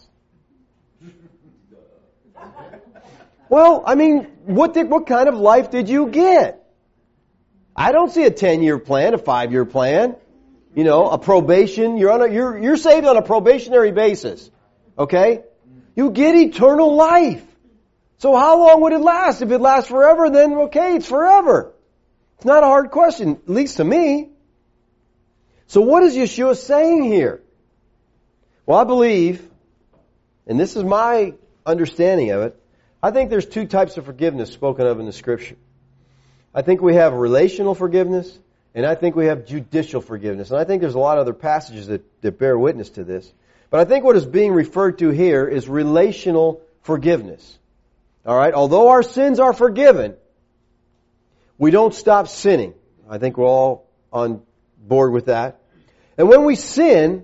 Well, I mean, what did, what kind of life did you get? I don't see a ten-year plan, a five-year plan. You know, a probation. You're on a, you're, you're saved on a probationary basis. Okay? You get eternal life. So how long would it last? If it lasts forever, then okay, it's forever. It's not a hard question, at least to me. So what is Yeshua saying here? Well, I believe, and this is my understanding of it, I think there's two types of forgiveness spoken of in the Scripture. I think we have relational forgiveness, and I think we have judicial forgiveness. And I think there's a lot of other passages that, that bear witness to this. But I think what is being referred to here is relational forgiveness. All right? Although our sins are forgiven, we don't stop sinning. I think we're all on board with that. And when we sin,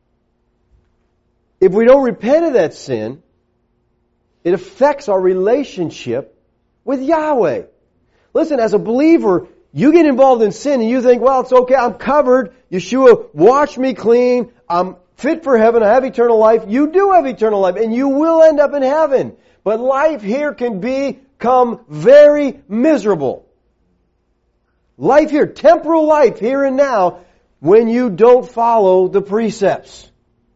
if we don't repent of that sin, it affects our relationship with Yahweh. Listen, as a believer, you get involved in sin and you think, well, it's okay, I'm covered. Yeshua washed me clean. I'm fit for heaven. I have eternal life. You do have eternal life and you will end up in heaven. But life here can become very miserable. Life here, temporal life here and now, when you don't follow the precepts.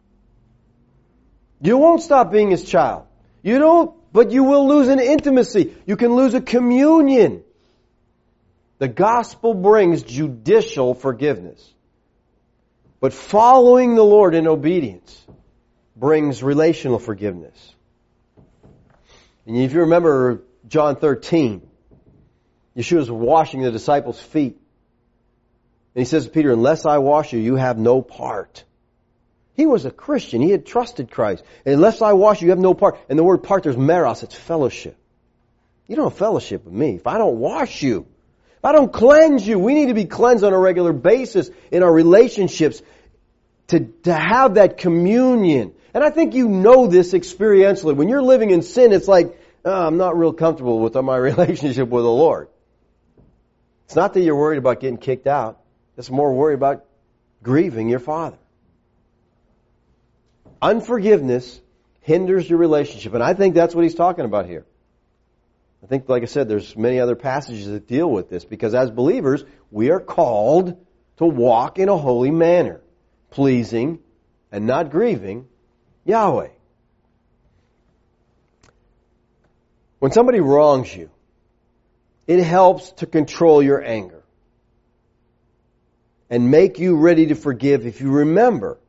You won't stop being His child. You don't, but you will lose an intimacy. You can lose a communion. The gospel brings judicial forgiveness. But following the Lord in obedience brings relational forgiveness. And if you remember John thirteen, Yeshua was washing the disciples' feet. And He says to Peter, unless I wash you, you have no part. He was a Christian. He had trusted Christ. And unless I wash you, you have no part. And the word part, there's meros, it's fellowship. you don't fellowship with me. If I don't wash you, if I don't cleanse you, we need to be cleansed on a regular basis in our relationships to, to have that communion. And I think you know this experientially. When you're living in sin, it's like, oh, I'm not real comfortable with my relationship with the Lord. It's not that you're worried about getting kicked out. It's more worried about grieving your Father. Unforgiveness hinders your relationship. And I think that's what he's talking about here. I think, like I said, there's many other passages that deal with this. Because as believers, we are called to walk in a holy manner, pleasing and not grieving Yahweh. When somebody wrongs you, it helps to control your anger and make you ready to forgive if you remember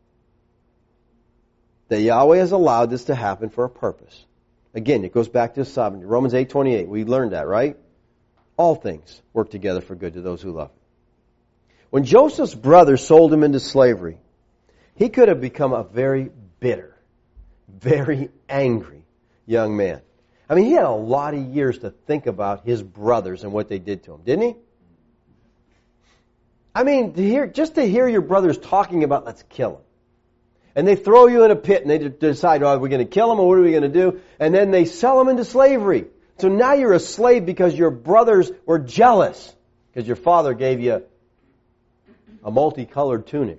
that Yahweh has allowed this to happen for a purpose. Again, it goes back to His sovereignty. Romans eight twenty-eight, we learned that, right? All things work together for good to those who love Him. When Joseph's brothers sold him into slavery, he could have become a very bitter, very angry young man. I mean, he had a lot of years to think about his brothers and what they did to him, didn't he? I mean, to hear, just to hear your brothers talking about, let's kill him. And they throw you in a pit and they decide, oh, are we going to kill him or what are we going to do? And then they sell him into slavery. So now you're a slave because your brothers were jealous because your father gave you a multicolored tunic.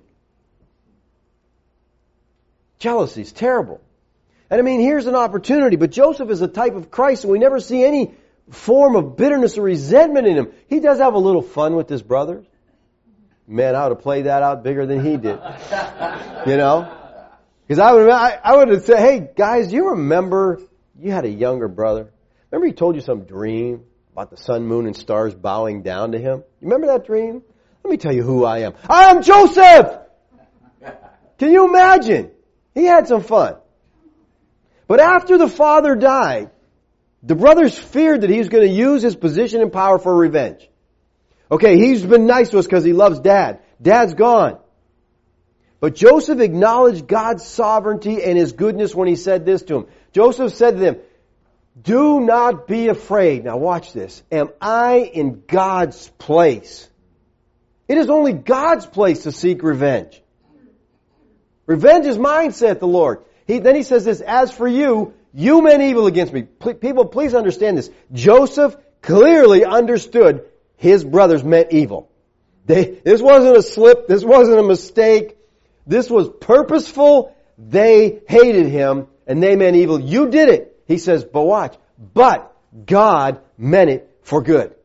Jealousy is terrible. And I mean, here's an opportunity, but Joseph is a type of Christ and we never see any form of bitterness or resentment in him. He does have a little fun with his brothers. Man, I would have played that out bigger than he did. You know? Because I would, I, I would have said, hey, guys, do you remember you had a younger brother? Remember he told you some dream about the sun, moon, and stars bowing down to him? You remember that dream? Let me tell you who I am. I am Joseph! Can you imagine? He had some fun. But after the father died, the brothers feared that he was going to use his position and power for revenge. Okay, he's been nice to us because he loves Dad. Dad's gone. But Joseph acknowledged God's sovereignty and His goodness when he said this to him. Joseph said to them, do not be afraid. Now watch this. Am I in God's place? It is only God's place to seek revenge. Revenge is mine, saith the Lord. He, then he says this, as for you, you meant evil against me. P- people, please understand this. Joseph clearly understood his brothers meant evil. They, this wasn't a slip. This wasn't a mistake. This was purposeful. They hated him and they meant evil. You did it. He says, but watch. But God meant it for good.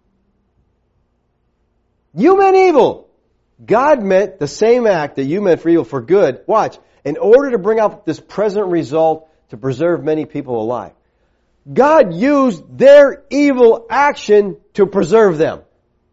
You meant evil. God meant the same act that you meant for evil for good. Watch. In order to bring out this present result to preserve many people alive. God used their evil action to preserve them.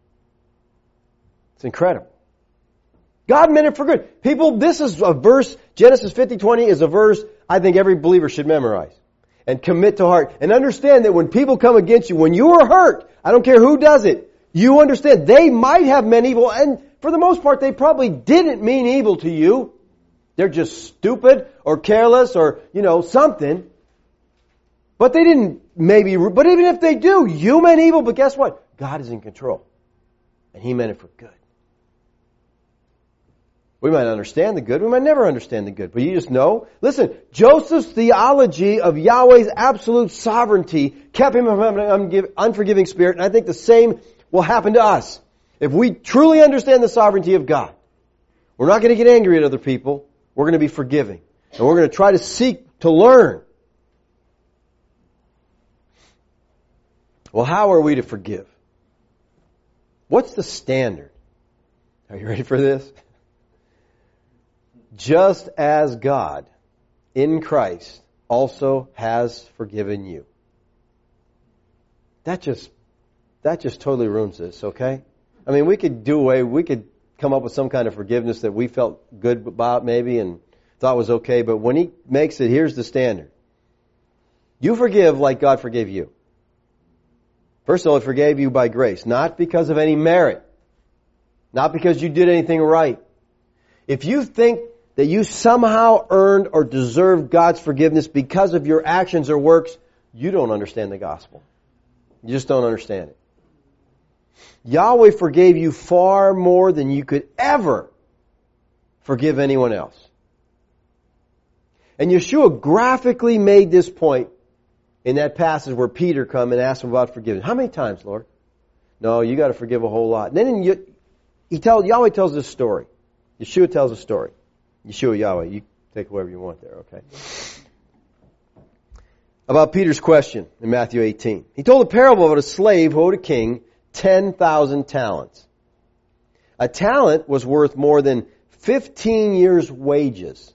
It's incredible. God meant it for good. People, this is a verse, Genesis fifty twenty is a verse I think every believer should memorize and commit to heart. And understand that when people come against you, when you are hurt, I don't care who does it, you understand they might have meant evil, and for the most part they probably didn't mean evil to you. They're just stupid or careless or, you know, something. But they didn't maybe, but even if they do, you meant evil, but guess what? God is in control. And He meant it for good. We might understand the good, we might never understand the good, but you just know. Listen, Joseph's theology of Yahweh's absolute sovereignty kept him from an unforgiving spirit, and I think the same will happen to us. If we truly understand the sovereignty of God, we're not going to get angry at other people. We're going to be forgiving. And we're going to try to seek to learn. Well, how are we to forgive? What's the standard? Are you ready for this? Just as God in Christ also has forgiven you. That just, that just totally ruins this, okay? I mean, we could do away, we could come up with some kind of forgiveness that we felt good about maybe and thought was okay, but when He makes it, here's the standard. You forgive like God forgave you. First of all, He forgave you by grace, not because of any merit, not because you did anything right. If you think that you somehow earned or deserved God's forgiveness because of your actions or works, you don't understand the gospel. You just don't understand it. Yahweh forgave you far more than you could ever forgive anyone else. And Yeshua graphically made this point in that passage where Peter come and asked him about forgiveness. How many times, Lord? No, you got to forgive a whole lot. And then in, he tells Yahweh tells this story. Yeshua tells a story. Yeshua, Yahweh, you take whoever you want there, okay? About Peter's question in Matthew eighteen. He told a parable about a slave who owed a king ten thousand talents. A talent was worth more than fifteen years' wages.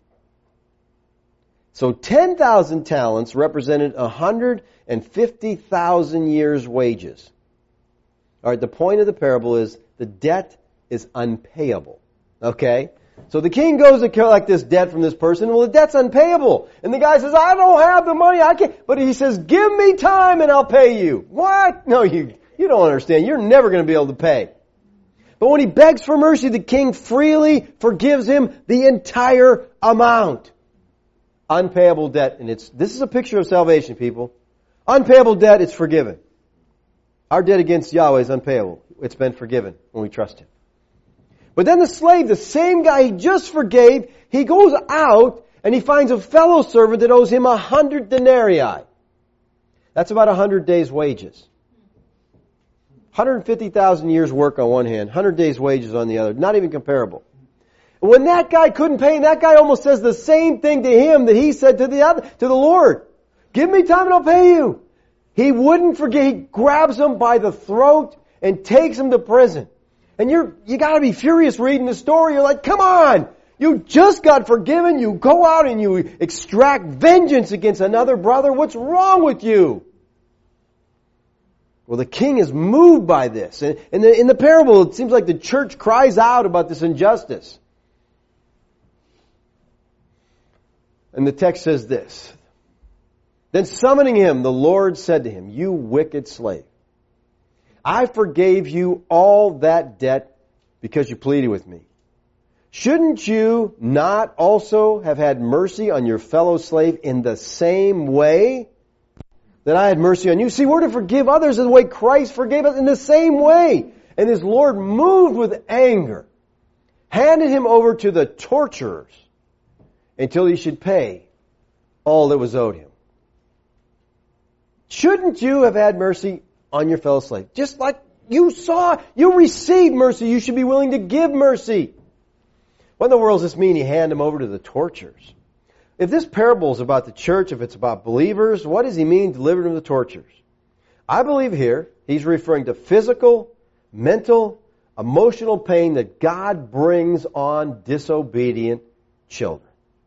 So ten thousand talents represented one hundred fifty thousand years' wages. All right, the point of the parable is the debt is unpayable. Okay? So the king goes to collect this debt from this person. Well, the debt's unpayable. And the guy says, I don't have the money. I can't. But he says, give me time and I'll pay you. What? No, you, you don't understand. You're never going to be able to pay. But when he begs for mercy, the king freely forgives him the entire amount. Unpayable debt. And it's, this is a picture of salvation, people. Unpayable debt, it's forgiven. Our debt against Yahweh is unpayable. It's been forgiven when we trust Him. But then the slave, the same guy he just forgave, he goes out and he finds a fellow servant that owes him a hundred denarii. That's about a hundred days' wages. one hundred fifty thousand years' work on one hand, one hundred days' wages on the other. Not even comparable. When that guy couldn't pay, that guy almost says the same thing to him that he said to the other, to the Lord. Give me time and I'll pay you. He wouldn't forget. He grabs him by the throat and takes him to prison. And you're, you gotta be furious reading the story. You're like, come on! You just got forgiven. You go out and you extract vengeance against another brother. What's wrong with you? Well, the king is moved by this. And in the, in the parable, it seems like the church cries out about this injustice. And the text says this. Then summoning him, the Lord said to him, you wicked slave, I forgave you all that debt because you pleaded with me. Shouldn't you not also have had mercy on your fellow slave in the same way that I had mercy on you? See, we're to forgive others in the way Christ forgave us, in the same way. And his Lord, moved with anger, handed him over to the torturers until he should pay all that was owed him. Shouldn't you have had mercy on your fellow slave? Just like you saw, you received mercy, you should be willing to give mercy. What in the world does this mean, he hand him over to the torturers? If this parable is about the church, if it's about believers, what does he mean, delivered to the torturers? I believe here, he's referring to physical, mental, emotional pain that God brings on disobedient children.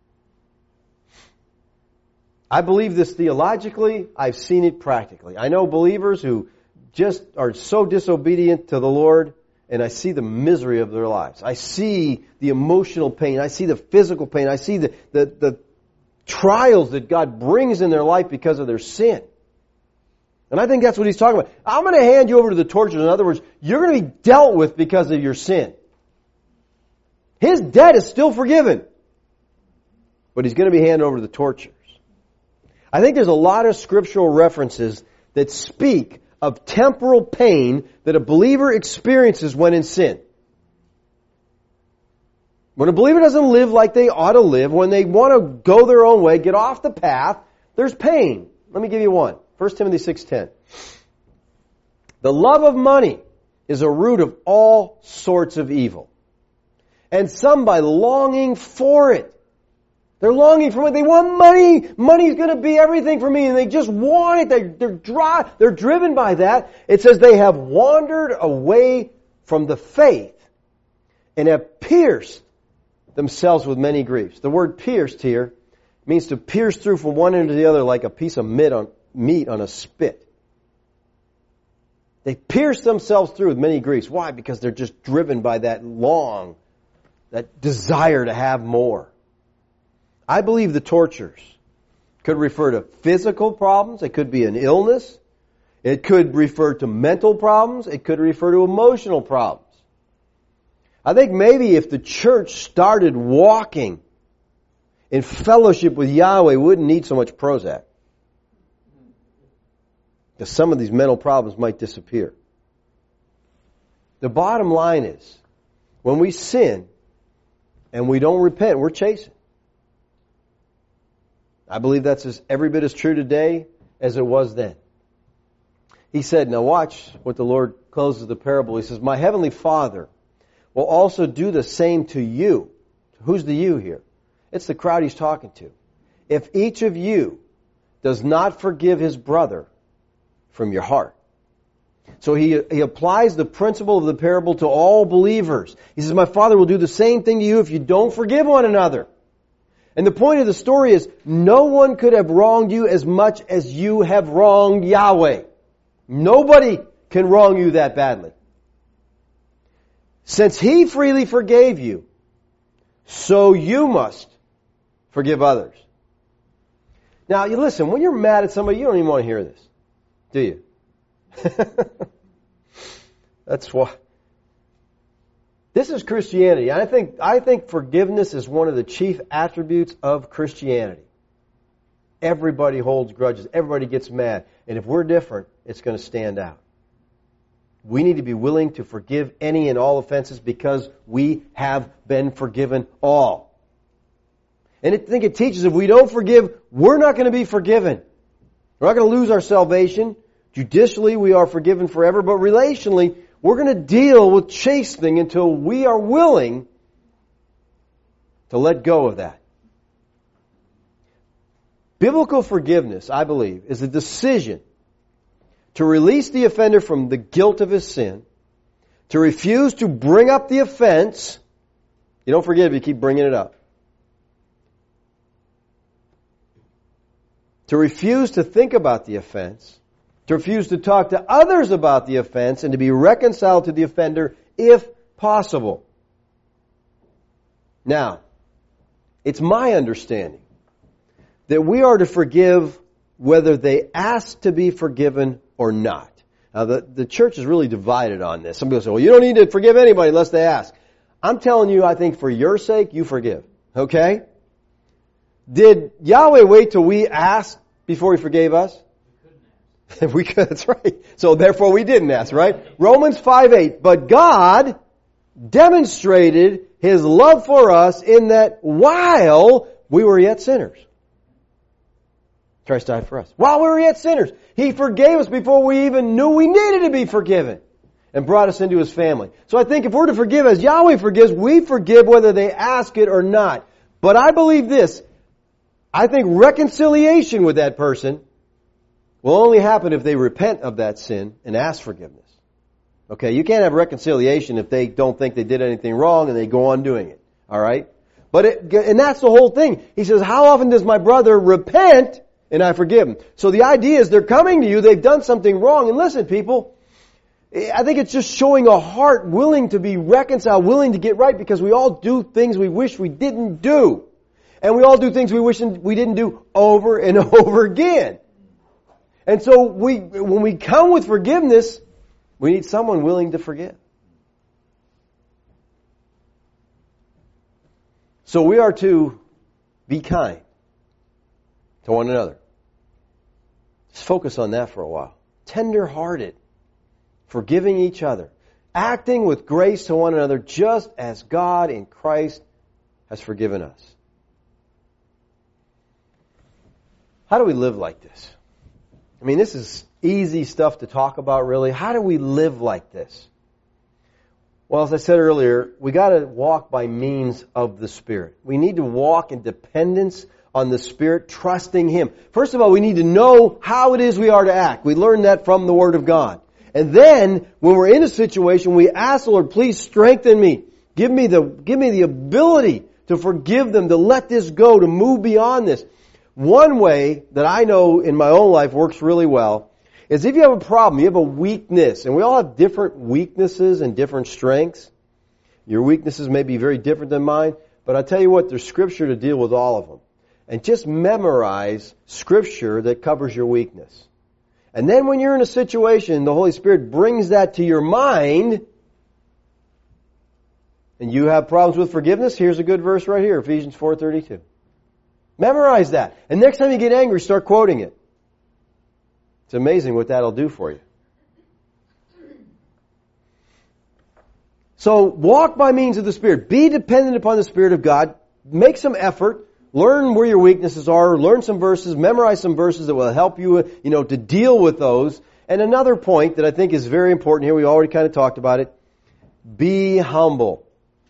I believe this theologically. I've seen it practically. I know believers who just are so disobedient to the Lord, and I see the misery of their lives. I see the emotional pain. I see the physical pain. I see the, the, the trials that God brings in their life because of their sin. And I think that's what he's talking about. I'm going to hand you over to the torturers. In other words, you're going to be dealt with because of your sin. His debt is still forgiven, but he's going to be handed over to the torturers. I think there's a lot of scriptural references that speak of temporal pain that a believer experiences when in sin. When a believer doesn't live like they ought to live, when they want to go their own way, get off the path, there's pain. Let me give you one. First Timothy six ten. The love of money is a root of all sorts of evil. And some by longing for it. They're longing for it. They want money. Money's going to be everything for me. And they just want it. They're, they're, dry, they're driven by that. It says they have wandered away from the faith and have pierced themselves with many griefs. The word pierced here means to pierce through from one end to the other like a piece of meat on, meat on a spit. They pierce themselves through with many griefs. Why? Because they're just driven by that long, that desire to have more. I believe the tortures could refer to physical problems. It could be an illness. It could refer to mental problems. It could refer to emotional problems. I think maybe if the church started walking in fellowship with Yahweh, we wouldn't need so much Prozac. Because some of these mental problems might disappear. The bottom line is, when we sin and we don't repent, we're chasing. I believe that's as, every bit as true today as it was then. He said, now watch what the Lord closes the parable. He says, my heavenly Father will also do the same to you. Who's the you here? It's the crowd he's talking to. If each of you does not forgive his brother from your heart. So he, he applies the principle of the parable to all believers. He says, my Father will do the same thing to you if you don't forgive one another. And the point of the story is, no one could have wronged you as much as you have wronged Yahweh. Nobody can wrong you that badly. Since He freely forgave you, so you must forgive others. Now, you listen, when you're mad at somebody, you don't even want to hear this, do you? That's why. This is Christianity. I think, I think forgiveness is one of the chief attributes of Christianity. Everybody holds grudges. Everybody gets mad. And if we're different, it's going to stand out. We need to be willing to forgive any and all offenses because we have been forgiven all. And I think it teaches if we don't forgive, we're not going to be forgiven. We're not going to lose our salvation. Judicially, we are forgiven forever, but relationally, we're going to deal with chastening until we are willing to let go of that. Biblical forgiveness, I believe, is a decision to release the offender from the guilt of his sin, to refuse to bring up the offense. You don't forgive, you keep bringing it up. To refuse to think about the offense, to refuse to talk to others about the offense, and to be reconciled to the offender if possible. Now, it's my understanding that we are to forgive whether they ask to be forgiven or not. Now, the, the church is really divided on this. Some people say, well, you don't need to forgive anybody unless they ask. I'm telling you, I think for your sake, you forgive. Okay? Did Yahweh wait till we asked before He forgave us? We could, that's right. So therefore we didn't ask, right? Romans five eight. But God demonstrated His love for us in that while we were yet sinners. Christ died for us. While we were yet sinners. He forgave us before we even knew we needed to be forgiven. And brought us into His family. So I think if we're to forgive as Yahweh forgives, we forgive whether they ask it or not. But I believe this. I think reconciliation with that person will only happen if they repent of that sin and ask forgiveness. Okay, you can't have reconciliation if they don't think they did anything wrong and they go on doing it. Alright? But it, and that's the whole thing. He says, how often does my brother repent and I forgive him? So the idea is they're coming to you, they've done something wrong. And listen, people, I think it's just showing a heart willing to be reconciled, willing to get right, because we all do things we wish we didn't do. And we all do things we wish we didn't do over and over again. And so we, when we come with forgiveness, we need someone willing to forgive. So we are to be kind to one another. Just focus on that for a while. Tender-hearted, forgiving each other, acting with grace to one another just as God in Christ has forgiven us. How do we live like this? I mean, this is easy stuff to talk about, really. How do we live like this? Well, as I said earlier, we got to walk by means of the Spirit. We need to walk in dependence on the Spirit, trusting Him. First of all, we need to know how it is we are to act. We learn that from the Word of God. And then, when we're in a situation, we ask the Lord, please strengthen me. Give me the, give me the ability to forgive them, to let this go, to move beyond this. One way that I know in my own life works really well is if you have a problem, you have a weakness, and we all have different weaknesses and different strengths. Your weaknesses may be very different than mine, but I'll tell you what, there's Scripture to deal with all of them. And just memorize Scripture that covers your weakness. And then when you're in a situation, the Holy Spirit brings that to your mind, and you have problems with forgiveness, here's a good verse right here, Ephesians four thirty-two. Memorize that. And next time you get angry, start quoting it. It's amazing what that'll do for you. So walk by means of the Spirit. Be dependent upon the Spirit of God. Make some effort. Learn where your weaknesses are. Learn some verses. Memorize some verses that will help you, you know, to deal with those. And another point that I think is very important here, we already kind of talked about it. Be humble.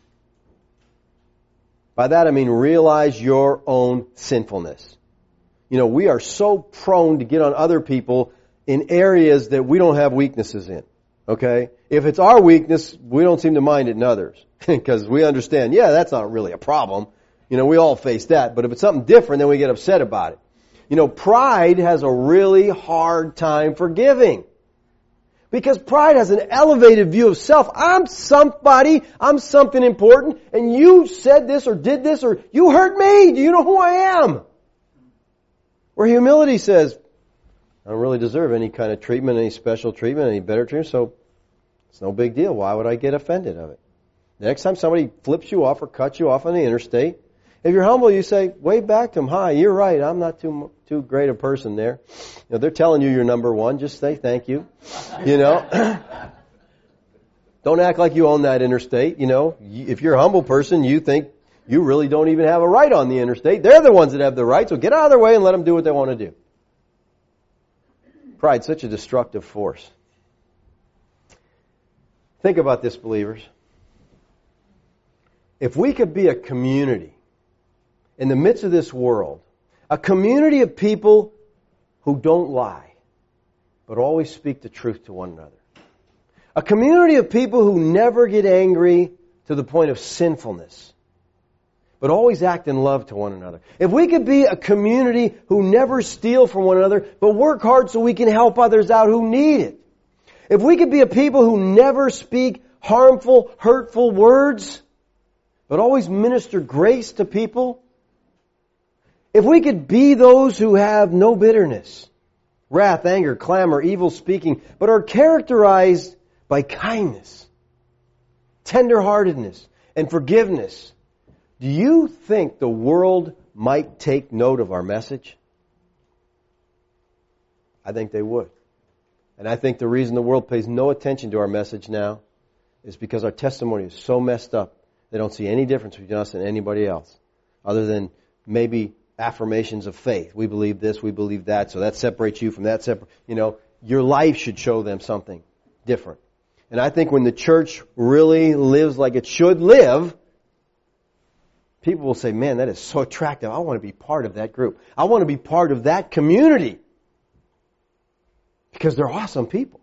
By that I mean realize your own sinfulness. You know, we are so prone to get on other people in areas that we don't have weaknesses in. Okay? If it's our weakness, we don't seem to mind it in others. Because we understand, yeah, that's not really a problem. You know, we all face that. But if it's something different, then we get upset about it. You know, pride has a really hard time forgiving. Because pride has an elevated view of self. I'm somebody, I'm something important, and you said this or did this or you hurt me. Do you know who I am? Where humility says, I don't really deserve any kind of treatment, any special treatment, any better treatment, so it's no big deal. Why would I get offended of it? The next time somebody flips you off or cuts you off on the interstate, if you're humble, you say, wave back to them, hi, you're right, I'm not too too great a person there. You know, they're telling you you're number one, just say thank you. You know? Don't act like you own that interstate, you know. If you're a humble person, you think you really don't even have a right on the interstate. They're the ones that have the right, so get out of their way and let them do what they want to do. Pride's such a destructive force. Think about this, believers. If we could be a community in the midst of this world, a community of people who don't lie, but always speak the truth to one another. A community of people who never get angry to the point of sinfulness, but always act in love to one another. If we could be a community who never steal from one another, but work hard so we can help others out who need it. If we could be a people who never speak harmful, hurtful words, but always minister grace to people. If we could be those who have no bitterness, wrath, anger, clamor, evil speaking, but are characterized by kindness, tenderheartedness, and forgiveness, do you think the world might take note of our message? I think they would. And I think the reason the world pays no attention to our message now is because our testimony is so messed up, they don't see any difference between us and anybody else, other than maybe affirmations of faith. We believe this, we believe that, so that separates you from that. Separ- you know, your life should show them something different. And I think when the church really lives like it should live, people will say, man, that is so attractive. I want to be part of that group. I want to be part of that community. Because they're awesome people.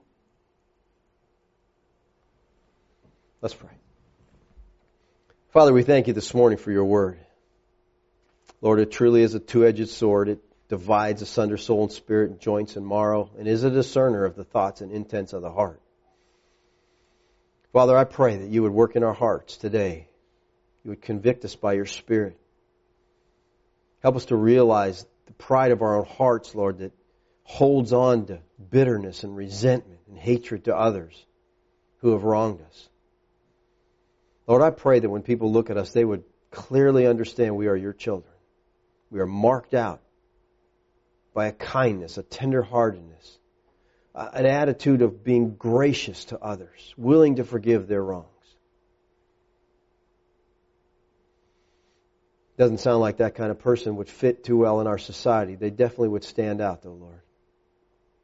Let's pray. Father, we thank you this morning for your word. Lord, it truly is a two-edged sword. It divides asunder soul and spirit, joints and marrow, and is a discerner of the thoughts and intents of the heart. Father, I pray that you would work in our hearts today. You would convict us by your Spirit. Help us to realize the pride of our own hearts, Lord, that holds on to bitterness and resentment and hatred to others who have wronged us. Lord, I pray that when people look at us, they would clearly understand we are your children. We are marked out by a kindness, a tenderheartedness, an attitude of being gracious to others, willing to forgive their wrongs. Doesn't sound like that kind of person would fit too well in our society. They definitely would stand out, though, Lord.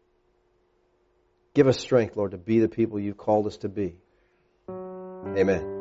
Give us strength, Lord, to be the people you've called us to be. Amen.